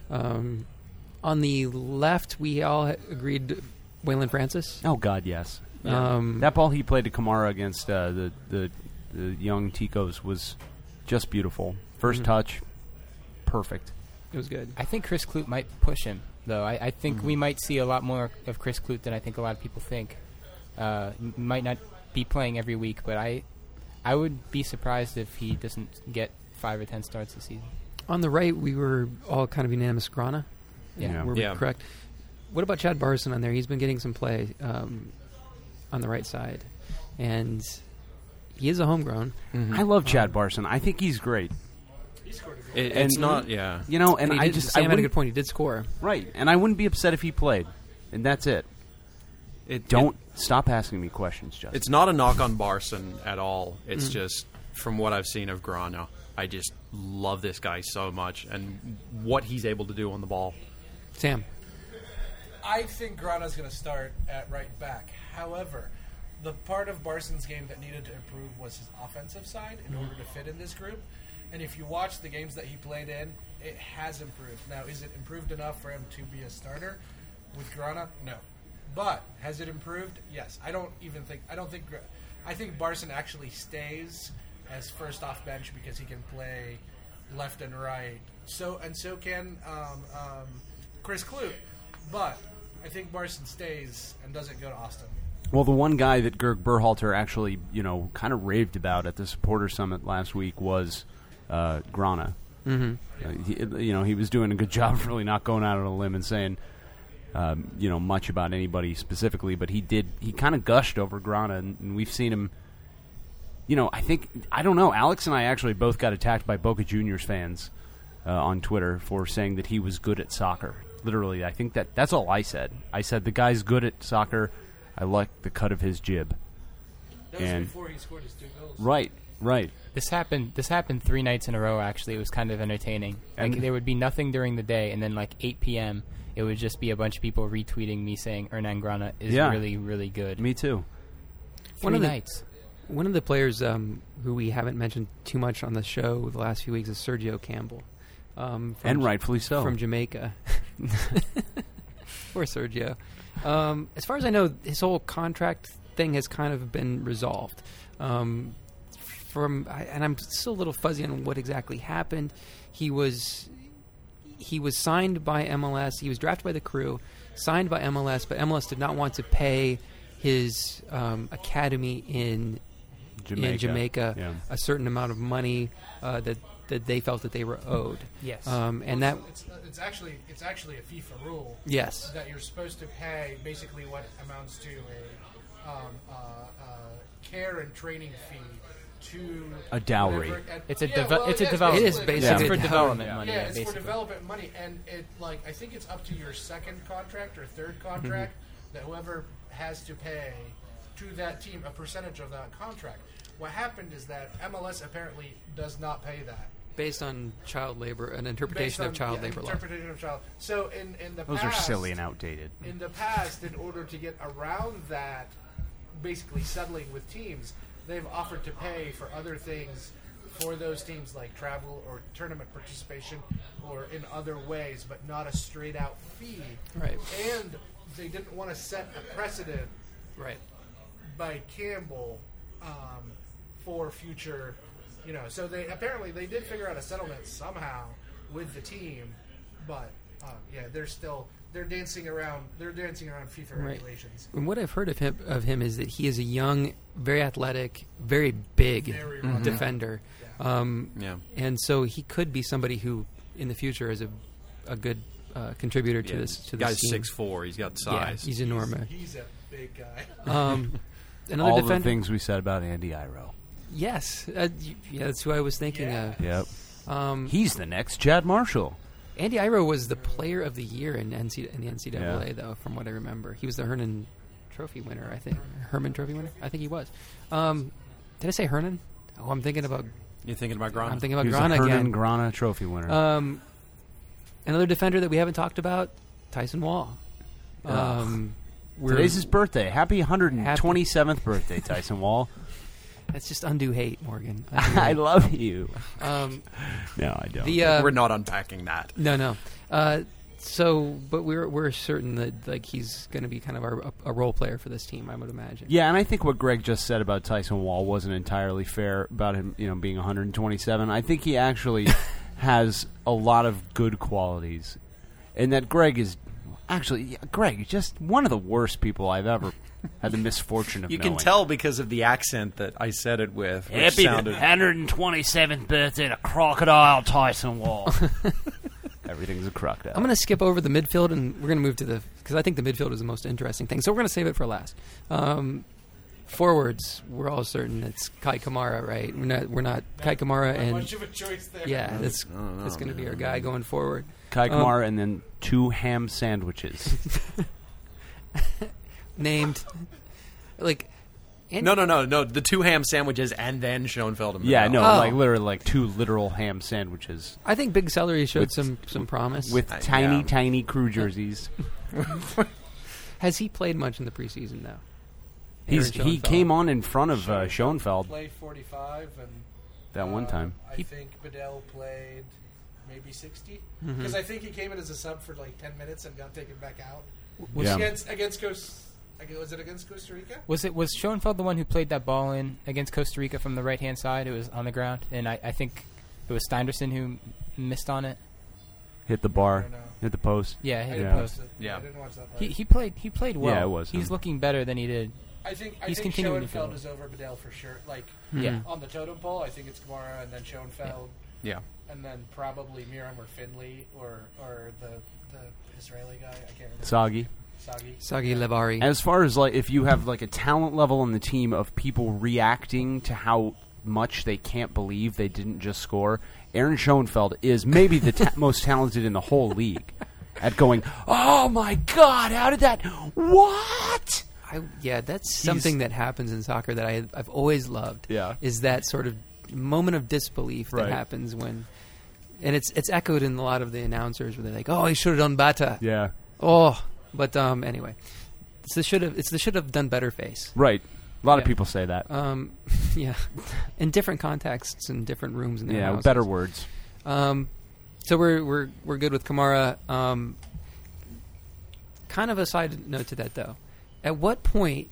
Um, on the left, we all ha- agreed Waylon Francis. Oh God, yes. Um, That ball he played to Kamara against uh, the, the the young Ticos was just beautiful. First Mhm. touch, perfect. It was good. I think Chris Clute might push him, though. I, I think Mm-hmm. we might see a lot more of Chris Clute than I think a lot of people think. Uh, m- might not be playing every week, but I, I would be surprised if he doesn't get five or ten starts this season. On the right, we were all kind of unanimous. Grana. Yeah. Yeah. Were we Yeah. correct? What about Chad Barson on there? He's been getting some play um, on the right side, and he is a homegrown. I love Chad Barson. I think he's great. It, And- it's not, yeah. You know, and he I did- just Sam I had a wouldn't- good point. He did score. right, and I wouldn't be upset if he played, and that's it. It, Don't stop asking me questions, Justin. It's not a knock on Barson at all. Mm. It's just from what I've seen of Grana, I just love this guy so much and what he's able to do on the ball. Sam. I think Grana's going to start at right back. However, the part of Barson's game that needed to improve was his offensive side in order to fit in this group. And if you watch the games that he played in, it has improved. Now, is it improved enough for him to be a starter with Grana? No. But has it improved? Yes. I don't even think. I don't think. Gra- I think Barson actually stays as first off bench because he can play left and right. So and so can um, um, Chris Clute. But I think Barson stays and doesn't go to Austin. Well, the one guy that Gerg Berhalter actually, you know, kind of raved about at the supporter summit last week was uh, Grana. Mm-hmm. Uh, he, you know, he was doing a good job of really not going out on a limb and saying, um, you know, much about anybody specifically, but he did. He kind of gushed over Grana, and, and we've seen him. You know, I think I don't know. Alex and I actually both got attacked by Boca Juniors fans uh, on Twitter for saying that he was good at soccer. Literally, I think that that's all I said. I said the guy's good at soccer. I like the cut of his jib. That was and before he scored his two goals. Right, right. This happened. This happened three nights in a row. Actually, it was kind of entertaining. Like, And- there would be nothing during the day, and then like eight p.m. it would just be a bunch of people retweeting me saying Hernan Grana is Yeah. really, really good. Me too. Three One of the- nights. One of the players um, who we haven't mentioned too much on the show the last few weeks is Sergio Campbell. Um, from And Ja- rightfully so. From Jamaica. Poor Sergio. Um, as far as I know, his whole contract thing has kind of been resolved. Um, from I, and I'm still a little fuzzy on what exactly happened. He was he was signed by M L S. He was drafted by the Crew, signed by M L S, but M L S did not want to pay his um, academy in Jamaica. in Jamaica Yeah. a certain amount of money uh, that that they felt that they were owed. Yes. um, and that It's, it's actually it's actually a FIFA rule. Yes. That you're supposed to pay basically what amounts to a um, uh, uh, care and training fee to A dowry. whatever- and- It's a yeah, deve- well, it's a yeah, development. It is basically- basically It's for a dowry. development Yeah. money. Yeah, Yeah, it's basically. for development money, and it like I think it's up to your second contract or third contract that whoever has to pay to that team a percentage of that contract. What happened is that M L S apparently does not pay that. based on child labor, an interpretation Based on, of child yeah, labor law. interpretation of child. So in in the Those past, are silly and outdated. in the past, in order to get around that, basically settling with teams, they've offered to pay for other things for those teams like travel or tournament participation or in other ways, but not a straight out fee. Right. And they didn't want to set a precedent Right. by Campbell um, for future, you know. So they apparently they did figure out a settlement somehow with the team, but um, yeah, they're still they're dancing around they're dancing around FIFA Right. regulations. And what I've heard of him of him is that he is a young, very athletic, very big Very Mhm. defender. Yeah. Um, Yeah. And so he could be somebody who, in the future, is a a good uh, contributor to Yeah, this to guy's this team. six four. He's got Yeah, size. he's enormous. He's a big guy. Um, another All defender. the things we said about Andy Iro. Yes, uh, y- yeah, that's who I was thinking Yeah. of. Yep. Um, He's the next Chad Marshall. Andy Iro was the player of the year in, N C, in the N C double A, Yeah. though, from what I remember. He was the Hernan Trophy winner, I think. Herman Trophy winner? I think he was. Um, did I say Hernan? Oh, I'm thinking about You're thinking about Grana? I'm thinking about He was Grana a Hernan again. Grana Trophy winner. Um, another defender that we haven't talked about, Tyson Wall. Um, we're- Today's his birthday. Happy one hundred twenty-seventh birthday, Tyson Wall. That's just undue hate, Morgan. Undue I hate. love you. Um, No, I don't. the, uh, We're not unpacking that. No, no. Uh, so, but we're we're certain that like he's going to be kind of our, a, a role player for this team, I would imagine. Yeah, and I think what Greg just said about Tyson Wall wasn't entirely fair about him, you know, being one hundred twenty-seven. I think he actually has a lot of good qualities, and that Greg is actually yeah, Greg is just one of the worst people I've ever had the misfortune of You knowing. can tell because of the accent that I said it with. Which Happy sounded, one hundred twenty-seventh birthday to Crocodile Tyson Wall. Everything's a crocodile. I'm going to skip over the midfield, and we're going to move to the because I think the midfield is the most interesting thing. So we're going to save it for last. Um, forwards, we're all certain it's Kai Kamara, right? We're not. We're not Kai Kamara, Not and much of a choice there. yeah, that's I don't know, that's going to be man. our guy going forward. Kai Um, Kamara and then two ham sandwiches. Named like and no, no, no, no. The two ham sandwiches and then Schoenfeld and yeah, no, Oh. like literally like two literal ham sandwiches I think Big Celery showed With- some some promise. with Uh, tiny, yeah. tiny crew jerseys. Has he played much in the preseason though? He's Aaron he Schoenfeld. came on in front of uh, Schoenfeld Played forty-five, and that one uh, time. I He- think Bedell played maybe sixty Mhm. because I think he came in as a sub for like ten minutes and got taken back out Was, Yeah. against against Costa. Was it against Costa Rica? Was it was Schoenfeld the one who played that ball in against Costa Rica from the right hand side? It was on the ground, and I, I think it was Steinderson who m- missed on it. Hit the bar, don't know. hit the post. Yeah, I hit didn't the watch post. it. Yeah. I didn't watch that part. He he played he played well. Yeah, it was He's him. looking better than he did. I think I He's think continuing to Schoenfeld fill. is over Bedell for sure. Like Yeah. on the totem pole, I think it's Kamara and then Schoenfeld, Yeah. and then probably Miram or Finley or or the the Israeli guy? I can't remember. Sagi. Sagi. Sagi Levari. As far as like if you have like a talent level on the team of people reacting to how much they can't believe they didn't just score, Aaron Schoenfeld is maybe the ta- most talented in the whole league at going, oh my God, how did that? What? I, yeah, that's something that happens in soccer that I, I've always loved. Yeah. Is that sort of moment of disbelief that Right. happens when, and it's it's echoed in a lot of the announcers where they're like, "Oh, he should have done better." Yeah. Oh, but um, anyway, it's the should have it's the should have done better face. Right. A lot of Yeah. people say that. Um, yeah, in different contexts and different rooms in their Yeah, houses. better words. Um, so we're we're we're good with Kamara. Um, kind of a side note to that though. At what point?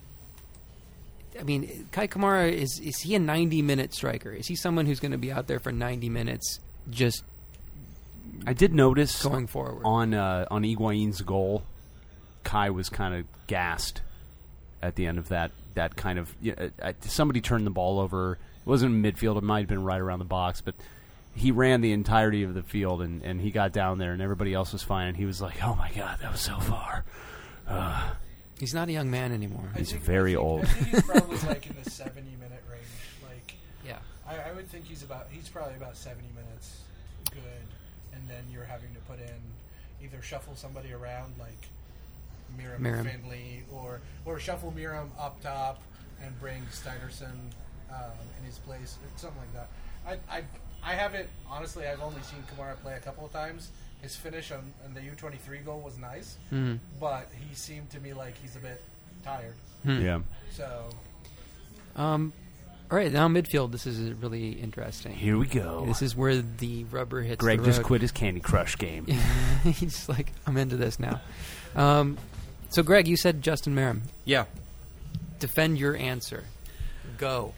I mean, Kai Kamara is is he a ninety minute striker? Is he someone who's going to be out there for ninety minutes just I did notice going forward on uh, on Higuain's goal, Kai was kind of gassed at the end of that. That kind of you know, uh, somebody turned the ball over. It wasn't in midfield. It might have been right around the box, but he ran the entirety of the field, and, and he got down there, and everybody else was fine. And he was like, "Oh my God, that was so far." Uh, He's not a young man anymore. He's think- very I think, old. I think he's probably like in the seventy minute range. Like, yeah, I, I would think he's about he's probably about seventy minutes good, and then you're having to put in either shuffle somebody around like Miram, Miram. Finley, or or shuffle Miram up top and bring Steinerson um, in his place, something like that. I, I I haven't honestly. I've only seen Kamara play a couple of times. His finish on, on the U twenty-three goal was nice, Mhm. but he seemed to me like he's a bit tired. Hmm. Yeah. So Um, all right, now midfield. This is really interesting. Here we go. This is where the rubber hits. Greg the just road. quit his Candy Crush game. He's like, I'm into this now. Um, so, Greg, you said Justin Merrim. Yeah. Defend your answer. Go.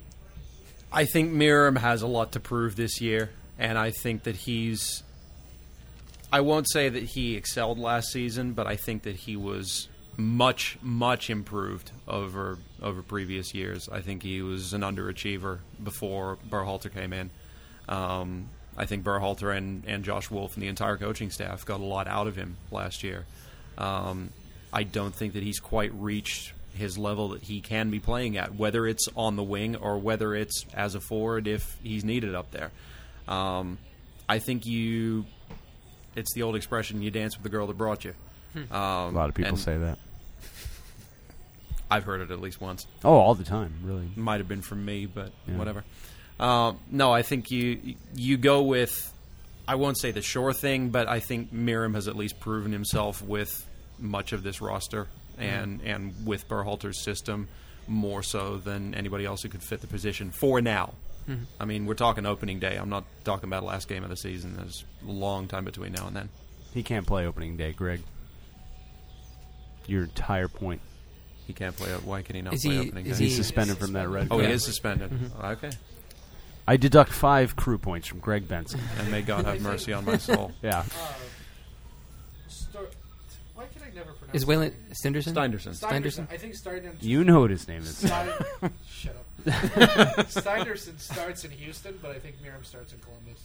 I think Miram has a lot to prove this year, and I think that he's... I won't say that he excelled last season, but I think that he was much, much improved over over previous years. I think he was an underachiever before Berhalter came in. Um, I think Berhalter and, and Josh Wolf and the entire coaching staff got a lot out of him last year. Um, I don't think that he's quite reached his level that he can be playing at, whether it's on the wing or whether it's as a forward if he's needed up there. Um, I think you... It's the old expression, you dance with the girl that brought you. Um, A lot of people and say that. I've heard it at least once. Oh, all the time, really. Might have been from me, but Yeah. whatever. Uh, no, I think you you go with, I won't say the sure thing, but I think Miram has at least proven himself with much of this roster and, and with Berhalter's system more so than anybody else who could fit the position for now. Mhm. I mean, we're talking opening day. I'm not talking about last game of the season. There's a long time between now and then. He can't play opening day, Greg. Your entire point. He can't play. Why can he not Is play he- opening is day? He's suspended from that red Oh, card. he is suspended. Mhm. Okay. I deduct five crew points from Greg Benson. And may God have mercy on my soul. Yeah. Uh, Star- why can I never pronounce Is his Waylon name? Steinderson. Stenderson? Steinerson. I think Steinerson. You know what his name is. Stein- Shut up. Steinerson starts in Houston, but I think Miram starts in Columbus.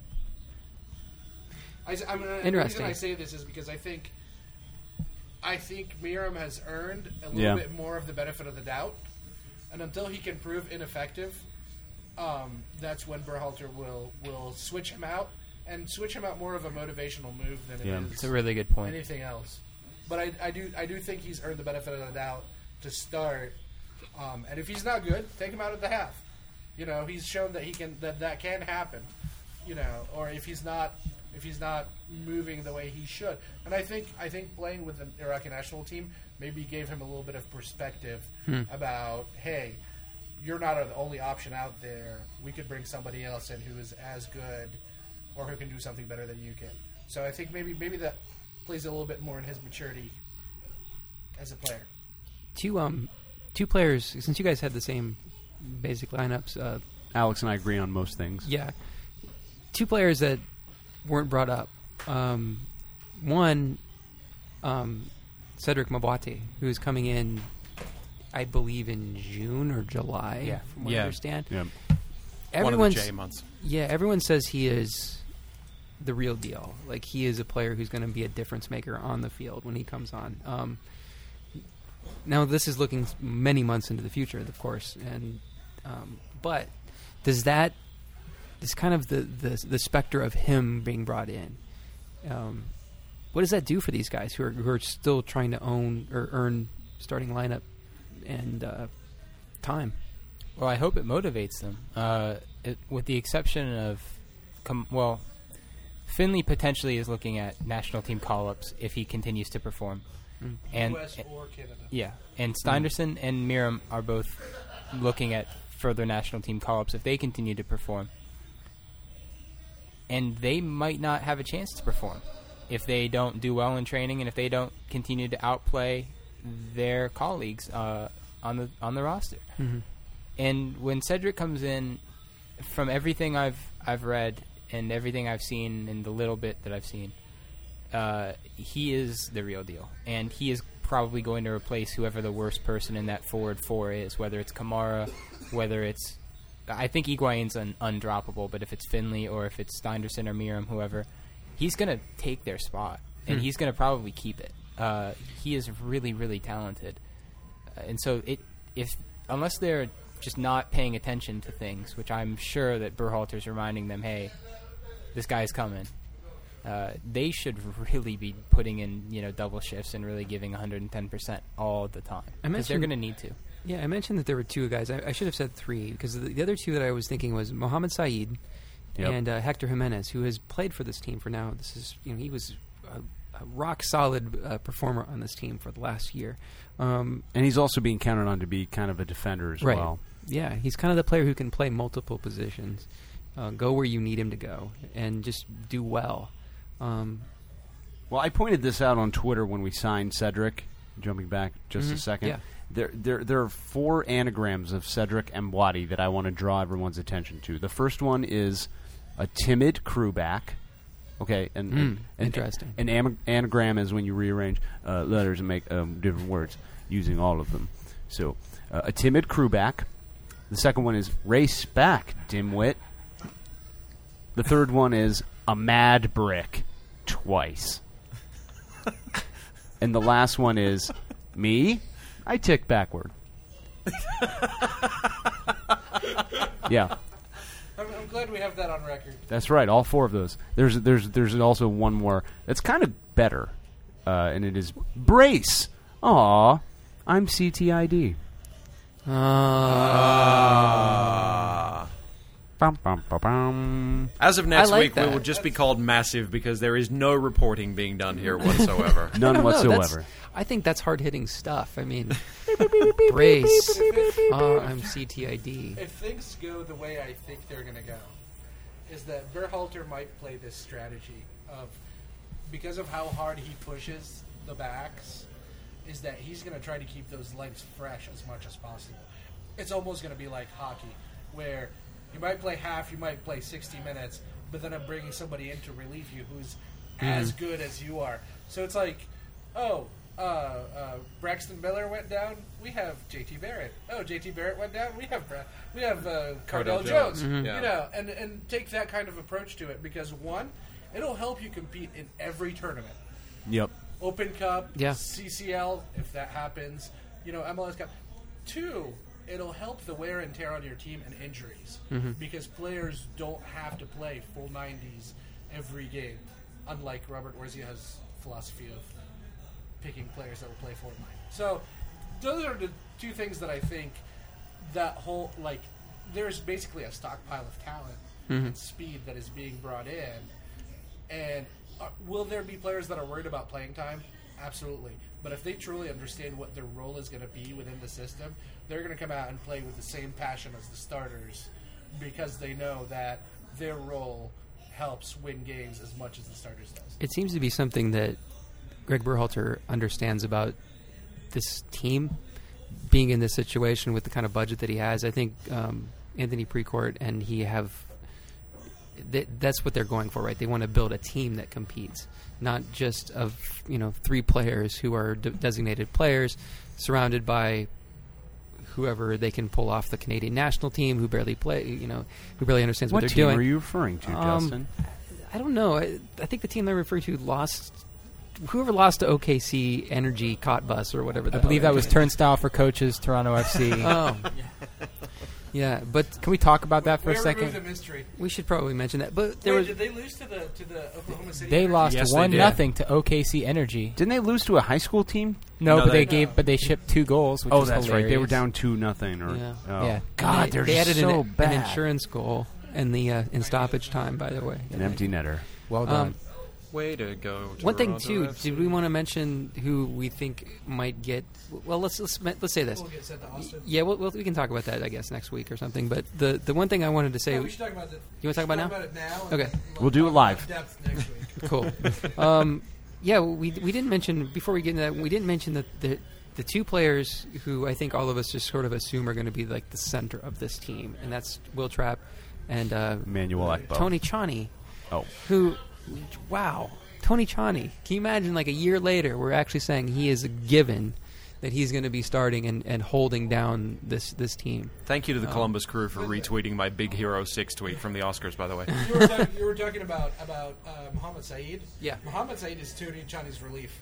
I, s- I'm, uh, the reason Interesting. I say this is because I think I think Miram has earned a little Yeah. bit more of the benefit of the doubt, and until he can prove ineffective, um, that's when Berhalter will will switch him out and switch him out more of a motivational move than it Yeah. is It's a really good point. anything else. But I, I do I do think he's earned the benefit of the doubt to start. Um, and if he's not good, take him out at the half. You know, he's shown that he can that that can happen. You know, or if he's not if he's not moving the way he should. And I think I think playing with the Iraqi national team maybe gave him a little bit of perspective Hmm. about, hey, you're not the only option out there. We could bring somebody else in who is as good or who can do something better than you can. So I think maybe maybe that plays a little bit more in his maturity as a player. Two um, two players. Since you guys had the same basic lineups, uh, Alex and I agree on most things. yeah, two players that weren't brought up. Um, one, um, Cedric Mabwate, who is coming in, I believe in June or July. Yeah. from what I Yeah. understand. Yeah. One of the Everyone's J months. yeah. Everyone says he is the real deal. Like, he is a player who's going to be a difference maker on the field when he comes on. Um, now, this is looking many months into the future, of course, and um, but does that is kind of the, the the specter of him being brought in. Um, what does that do for these guys who are who are still trying to own or earn starting lineup and uh, time? Well, I hope it motivates them. Uh, it, with the exception of, com- well, Finley potentially is looking at national team call-ups if he continues to perform. Mm. And U S or Canada. Yeah, and Steinderson mm. and Miram are both looking at further national team call-ups if they continue to perform. And they might not have a chance to perform if they don't do well in training and if they don't continue to outplay their colleagues uh, on the on the roster. Mm-hmm. And when Cedric comes in, from everything I've I've read and everything I've seen and the little bit that I've seen, uh, he is the real deal, and he is probably going to replace whoever the worst person in that forward four is, whether it's Kamara, whether it's I think Higuain's un- undroppable, but if it's Finley or if it's Steinderson or Miram, whoever, he's going to take their spot, and Hmm. he's going to probably keep it. Uh, he is really, really talented, uh, and so it if unless they're just not paying attention to things, which I'm sure that Berhalter's reminding them, hey, this guy's coming. Uh, they should really be putting in, you know, double shifts and really giving one hundred ten percent all the time, I because they're mentioned- going to need to. Yeah, I mentioned that there were two guys. I, I should have said three, because the, the other two that I was thinking was Mohamed Saeed Yep. and uh, Hector Jimenez, who has played for this team for now. This is, you know, he was a, a rock solid uh, performer on this team for the last year. Um, And he's also being counted on to be kind of a defender as right. well. Yeah, he's kind of the player who can play multiple positions, uh, go where you need him to go, and just do well. Um, Well, I pointed this out on Twitter when we signed Cedric. Jumping back just Mhm, a second. yeah. There, there, there are four anagrams of Cedric Mbwadi that I want to draw everyone's attention to. The first one is a timid crewback. Okay, and, Mm, and, and interesting. An am- anagram is when you rearrange uh, letters and make um, different words using all of them. So, uh, a timid crewback. The second one is race back, dimwit. The third one is a mad brick, twice. And the last one is me. I tick backward. Yeah, I'm, I'm glad we have that on record. that's right. All four of those. There's there's there's also one more that's kind of better, uh, and it is brace. Aw, I'm C T I D. Ah. Bum, bum, bum, bum. As of next I like week, we that. will just be called Massive because there is no reporting being done here whatsoever. I None don't know, that's- whatsoever. I think that's hard-hitting stuff. I mean, brace. Oh, I'm C T I D. If things go the way I think they're going to go, is that Berhalter might play this strategy of, because of how hard he pushes the backs, is that he's going to try to keep those legs fresh as much as possible. It's almost going to be like hockey, where you might play half, you might play sixty minutes, but then I'm bringing somebody in to relieve you who's as good as you are. So it's like, oh, uh, uh, Braxton Miller went down, we have J T Barrett. Oh, J T Barrett went down, we have Bra- we have uh, Cardell, Cardell Jones. Jones. You Yeah. know, and and take that kind of approach to it, because one, it'll help you compete in every tournament. Yep. Open Cup, Yeah. C C L, if that happens, you know, M L S Cup. Two, it'll help the wear and tear on your team and injuries, because players don't have to play full nineties every game, unlike Robert Orzio's philosophy of picking players that will play full ninety. So those are the two things that I think that whole, like, there's basically a stockpile of talent and speed that is being brought in. And uh, will there be players that are worried about playing time? Absolutely. But if they truly understand what their role is going to be within the system, they're going to come out and play with the same passion as the starters, because they know that their role helps win games as much as the starters does. It seems to be something that Greg Berhalter understands about this team being in this situation with the kind of budget that he has. I think um, Anthony Precourt and he have th- that's what they're going for, right? They want to build a team that competes, not just of, you know, three players who are de- designated players surrounded by whoever they can pull off the Canadian national team who barely play, you know, who barely understands what, What they're team doing. are you referring to, Um, Justin? I don't know. I, I think the team I refer to lost. Whoever lost to O K C Energy Cot Bus or whatever. I believe that was Turnstile for Coaches, Toronto F C. Oh. Yeah, but can we talk about that for Where a second? the mystery? We should probably mention that. But there Wait, was did they lose to the to the Oklahoma City? They Energy? lost Yes, one they did. nothing to O K C Energy. Didn't they lose to a high school team? No, No, but they, they- gave, but they shipped two goals. Which Oh, is that's right. They were hilarious. down two nothing. Or Yeah. oh. Yeah. God, they, they're they added so an, bad. an insurance goal in the uh, in stoppage time. By the way, An empty netter. Well done. Um, Way to go. One thing Toronto too, F C. did we want to mention who we think might get? Well, let's let's let's say this. We'll get sent to Austin. Yeah, we'll, we'll, we can talk about that, I guess, next week or something. But the, the one thing I wanted to say, No, we should talk about it. You wanna talk about it now? it now. and Okay. then We'll do it talk live. about Depth next week. cool. Um, yeah, we we didn't mention before we get into that. We didn't mention that the the two players who I think all of us just sort of assume are going to be like the center of this team, and that's Will Trapp and uh, Emmanuel Ekbo. Tony Chani. Oh. Who? Wow. Tony Chani. Can you imagine, like, a year later, we're actually saying he is a given that he's going to be starting and, and holding down this, this team. Thank you to the Um, Columbus Crew for retweeting my Big Hero six tweet from the Oscars, by the way. You were, talk, you were talking about about uh, Mohamed Saeed. Yeah. Mohamed Saeed is Tony Chani's relief.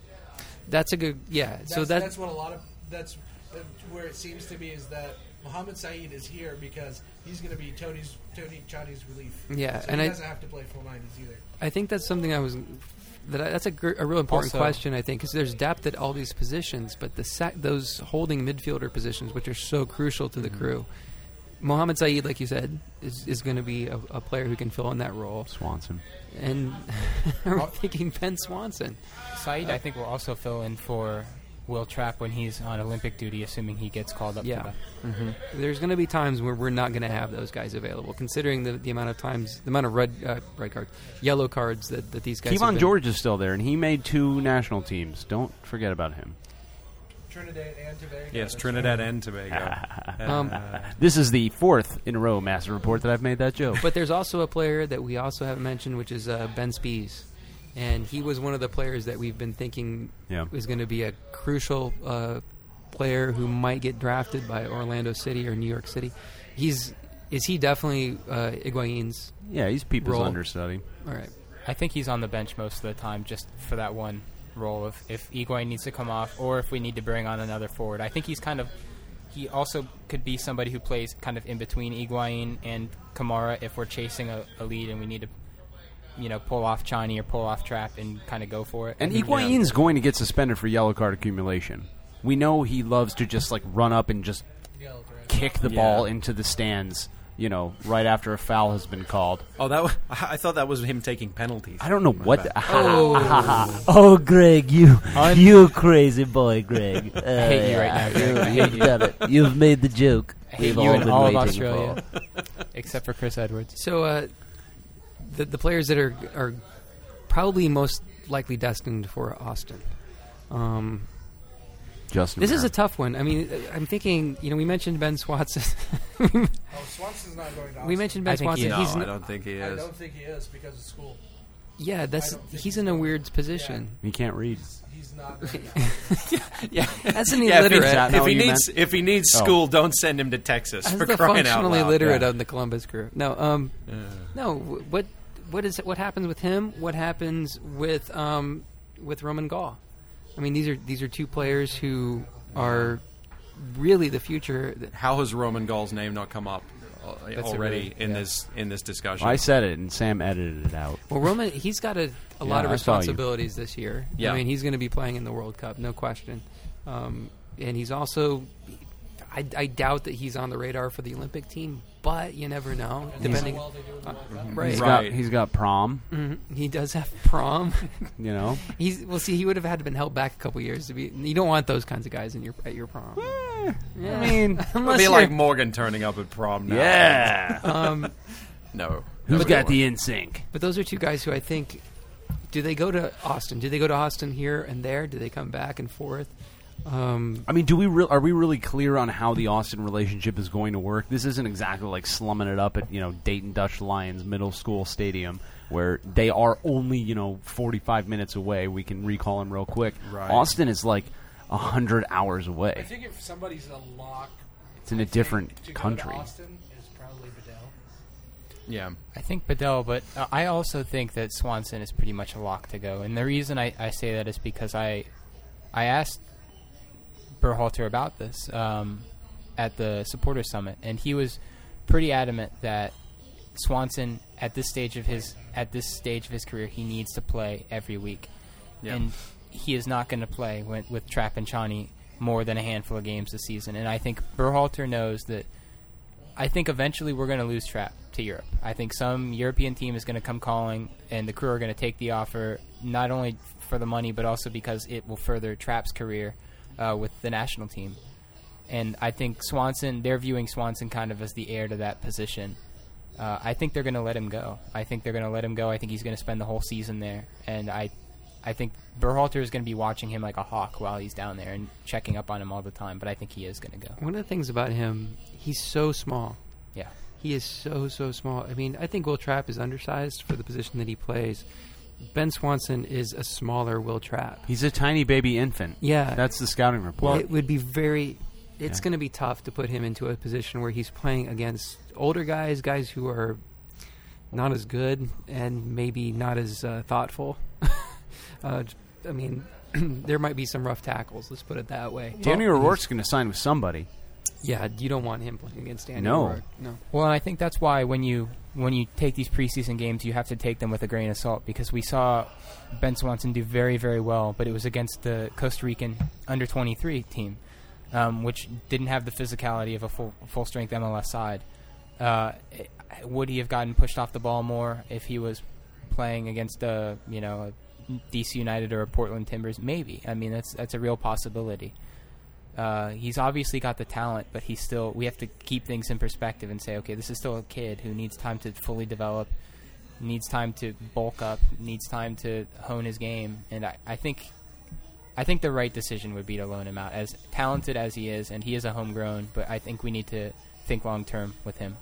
That's a good, yeah. That's, so that, that's what a lot of that's uh, where it seems to be is that Mohamed Saeed is here because he's going to be Tony's Tony Chani's relief. Yeah, so and he I- doesn't have to play full nineties either. I think that's something I was. That I, that's a, gr- a real important Also- question, I think, because there's depth at all these positions, but the sec- those holding midfielder positions, which are so crucial to the crew. Mohamed Saeed, like you said, is, is going to be a, a player who can fill in that role. Swanson. And we're thinking Ben Swanson. Saeed, I think, will also fill in for Will Trapp when he's on Olympic duty, assuming he gets called up. Yeah. To Mm-hmm. There's going to be times where we're not going to have those guys available, considering the, the amount of times, the amount of red uh, red cards, yellow cards that, that these guys have Kevon been- George is still there, and he made two national teams. Don't forget about him. Trinidad and Tobago. Yes, that's Trinidad right. and Tobago. Um, Uh, This is the fourth in a row, Master Report, that I've made that joke. But there's also a player that we also haven't mentioned, which is uh, Ben Spies. And he was one of the players that we've been thinking Yeah. is going to be a crucial uh, player who might get drafted by Orlando City or New York City. He's is he definitely uh, Higuain's? Yeah, he's people's role? understudy. All right. I think he's on the bench most of the time just for that one role. If, if Higuain needs to come off or if we need to bring on another forward. I think he's kind of... He also could be somebody who plays kind of in between Higuain and Kamara if we're chasing a, a lead and we need to, you know, pull off Chani or pull off Trapp and kind of go for it. And I think- Higuain's going to get suspended for yellow card accumulation. We know he loves to just like run up and just Yelled, right? kick the Yeah. ball into the stands, you know, right after a foul has been called. oh, that was, I I thought that was him taking penalties. I don't know what. The, Oh. Oh, Greg, you you crazy boy, Greg. Uh, I hate you right now, Greg. I hate You've you. done it. You've made the joke. I hate We've you all and been all of waiting Australia, for. except for Chris Edwards. So uh, the the players that are are probably most likely destined for Austin. Um, Justin. this is a Vernon. tough one. I mean, uh, I'm thinking. You know, we mentioned Ben Swanson. Oh, Swanson's not going to Austin. we mentioned Ben I think he Swanson. is. He's No, n- I don't think he I is. don't think he is because of school. yeah, that's I don't think he's he's in a going. weird position. He can't read. He's not going to Yeah, that's an Yeah, if, he, illiterate. that not if what he you needs if he needs Oh. school, don't send him to Texas That's for the crying out functionally loud. literate yeah. of the Columbus Crew. No, um, no. wh- What what is what happens with him? What happens with um with Roman Gall? I mean, these are these are two players who are really the future. How has Roman Gall's name not come up uh, That's a already really- in yeah. this in this discussion? I said it, and Sam edited it out. Well, Roman, he's got a, a lot Yeah, of I saw you. responsibilities this year. Yeah. I mean, he's going to be playing in the World Cup, no question. Um, and he's also, I, I doubt that he's on the radar for the Olympic team, but you never know. Depending, how well they do in the World Cup. right? He's Right. got he's got prom. Mhm. He does have prom. You know. He's well. See, he would have had to been held back a couple years to be. You don't want those kinds of guys in your at your prom. Yeah. I mean, It'd unless be you're, like Morgan turning up at prom now. yeah. um, No. Who's Never got going. the in sync? but those are two guys who I think. Do they go to Austin? Do they go to Austin here and there? Do they come back and forth? Um, I mean, do we re- are we really clear on how the Austin relationship is going to work? This isn't exactly like slumming it up at you know Dayton Dutch Lions Middle School Stadium, where they are only you know forty-five minutes away. We can recall them real quick. Right. Austin is like a hundred hours I away. think if somebody's a lock, It's in a I think, different to country. Go to Austin is probably Bedell. Yeah. I think Bedell, but uh, I also think that Swanson is pretty much a lock to go. And the reason I, I say that is because I I asked Berhalter about this um, at the Supporter Summit, and he was pretty adamant that Swanson at this stage of his at this stage of his career, he needs to play every week, Yeah. and he is not going to play with, with Trapp and Chani more than a handful of games this season. And I think Berhalter knows that. I think eventually we're going to lose Trapp to Europe. I think some European team is going to come calling, and the Crew are going to take the offer, not only for the money, but also because it will further Trapp's career uh, with the national team. And I think Swanson, they're viewing Swanson kind of as the heir to that position. Uh, I think they're going to let him go. I think they're going to let him go. I think he's going to spend the whole season there. And I I think Berhalter is going to be watching him like a hawk while he's down there and checking up on him all the time. But I think he is going to go. One of the things about him, he's so small. Yeah. He is so, so small. I mean, I think Will Trapp is undersized for the position that he plays. Ben Swanson is a smaller Will Trapp. He's a tiny baby infant. Yeah. That's the scouting report. It would be very... It's Yeah. going to be tough to put him into a position where he's playing against older guys, guys who are not as good and maybe not as uh, thoughtful. uh, I mean, there might be some rough tackles, let's put it that way. Danny Well, O'Rourke's going to sign with somebody. Yeah, you don't want him playing against Danny No. O'Rourke. No. Well, and I think that's why when you when you take these preseason games, you have to take them with a grain of salt, because we saw Ben Swanson do very, very well, but it was against the Costa Rican under twenty-three team, um, which didn't have the physicality of a full full strength M L S side. Uh, would he have gotten pushed off the ball more if he was playing against a you know a D C United or a Portland Timbers? Maybe. I mean, that's that's a real possibility. Uh, he's obviously got the talent, but he's still. We have to keep things in perspective and say, okay, this is still a kid who needs time to fully develop, needs time to bulk up, needs time to hone his game. And I, I think, I think the right decision would be to loan him out, as talented as he is, and he is a homegrown. But I think we need to think long term with him.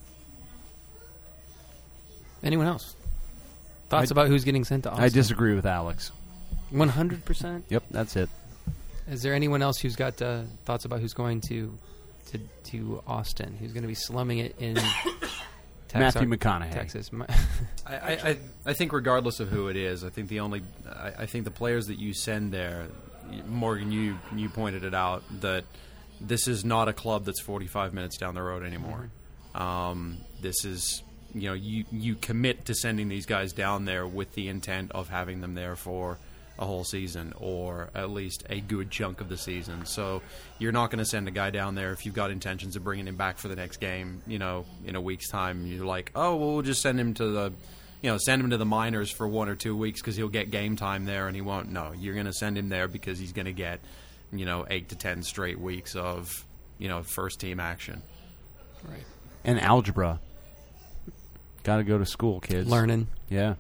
Anyone else? Thoughts I- about who's getting sent to Austin? I disagree with Alex. one hundred percent? Yep, that's it. Is there anyone else who's got uh, thoughts about who's going to to, to Austin? Who's going to be slumming it in Matthew McConaughey. Texas? Ma- I, I, I, I think regardless of who it is, I think the only, I, I think the players that you send there, Morgan, you you pointed it out that this is not a club that's forty-five minutes down the road anymore. Um, this is, you know, you you commit to sending these guys down there with the intent of having them there for a whole season, or at least a good chunk of the season. So you're not going to send a guy down there if you've got intentions of bringing him back for the next game, you know, in a week's time. You're like, oh, well, we'll just send him to the, you know, send him to the minors for one or two weeks because he'll get game time there and he won't. No, you're going to send him there because he's going to get, you know, eight to ten straight weeks of, you know, first team action. Right. And algebra. Got to go to school, kids. Learning. Yeah.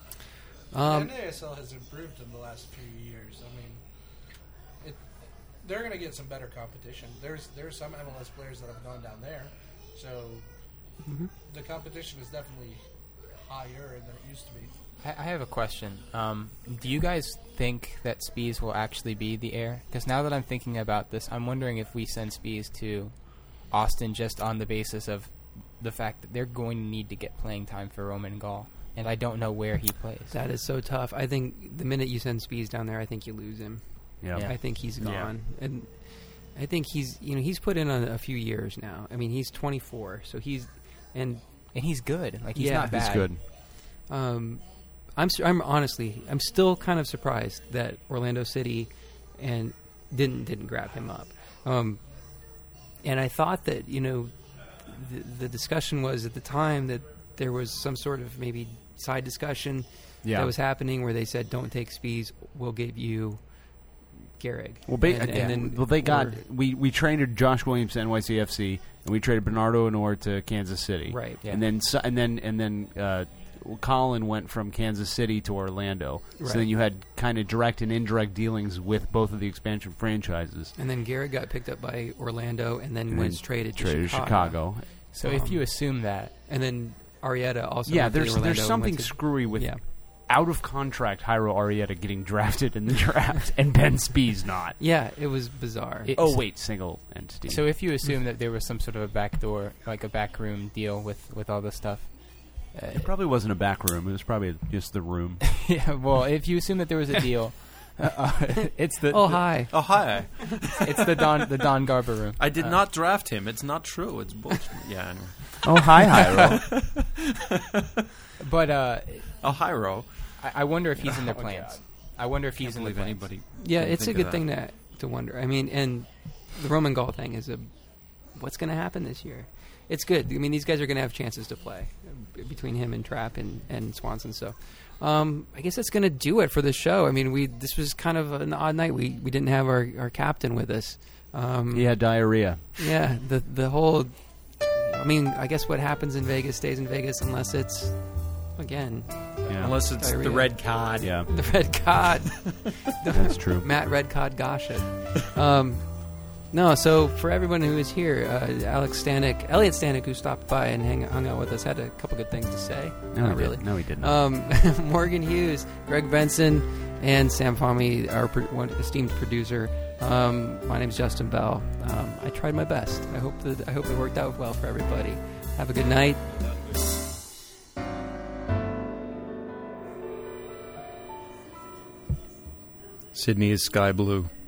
Um, the N A S L has improved in the last few years. I mean, it, they're going to get some better competition. There's there's some M L S players that have gone down there, so Mhm. the competition is definitely higher than it used to be. I, I have a question. Um, do you guys think that Spies will actually be the heir? Because now that I'm thinking about this, I'm wondering if we send Spies to Austin just on the basis of the fact that they're going to need to get playing time for Roman Gall, and I don't know where he plays. That is so tough. I think the minute you send Spies down there, I think you lose him. Yeah. Yeah. I think he's Yeah. gone, and I think he's you know he's put in a, a few years now. I mean, he's twenty-four, so he's and And he's good. Like he's Yeah. not bad. He's good. Um, I'm su- I'm honestly I'm still kind of surprised that Orlando City and didn't didn't grab him up. Um, and I thought that you know the, the discussion was at the time that there was some sort of maybe side discussion Yeah. that was happening where they said don't take Spies, we'll give you Gehrig. Well, ba- And- and yeah. then- well, they got or- we, we traded Josh Williams to N Y C F C, and we traded Bernardo Honor to Kansas City. Right. Yeah. And then so, and then and then uh, Colin went from Kansas City to Orlando. So Right. then you had kind of direct and indirect dealings with both of the expansion franchises. and then Gehrig got picked up by Orlando and then And was then traded to traded to Chicago. So Um, if you assume that, and then Arrieta also Yeah, went to there's Orlando there's and something went to- screwy with yeah. out of contract Jairo Arrieta getting drafted in the draft and Ben Spies not. Yeah, it was bizarre. It- Oh wait, single entity. so if you assume that there was some sort of a backdoor, like a backroom deal with, with all this stuff, It probably wasn't a back room. It was probably just the room. Yeah, well, if you assume that there was a deal, uh, it's the Oh, the- hi. Oh, hi. It's the Don the Don Garber room. I did Uh, not draft him. It's not true. It's bullshit. Yeah, anyway. Oh, hi, Hyro. But uh, Oh, Hyro. I, I wonder if he's in their Oh, plans. God. I wonder if he's Can't in the believe plans. anybody. Yeah, didn't it's a think good of thing that. to to wonder. I mean, and the Roman Gall thing is a what's going to happen this year. It's good. I mean, these guys are going to have chances to play uh, between him and Trapp and, and Swanson. So, um, I guess that's going to do it for the show. I mean, we this was kind of an odd night. We we didn't have our, our captain with us. Um, He had diarrhea. Yeah, the the whole. I mean, I guess what happens in Vegas stays in Vegas unless it's again. Yeah. Unless it's Diarrhea. the red cod. Yeah. The Red Cod. That's true. Matt Red Cod Gossett. Um, no, so for everyone who is here, uh, Alex Stanek, Elliot Stanek, who stopped by and hang, hung out with us, had a couple good things to say. No, Not he really. didn't. No, he didn't. Um, Morgan Hughes, Greg Benson, and Sam Fahmy, our pro- one esteemed producer. Um, my name is Justin Bell. Um, I tried my best. I hope that I hope it worked out well for everybody. Have a good night. Sydney is sky blue.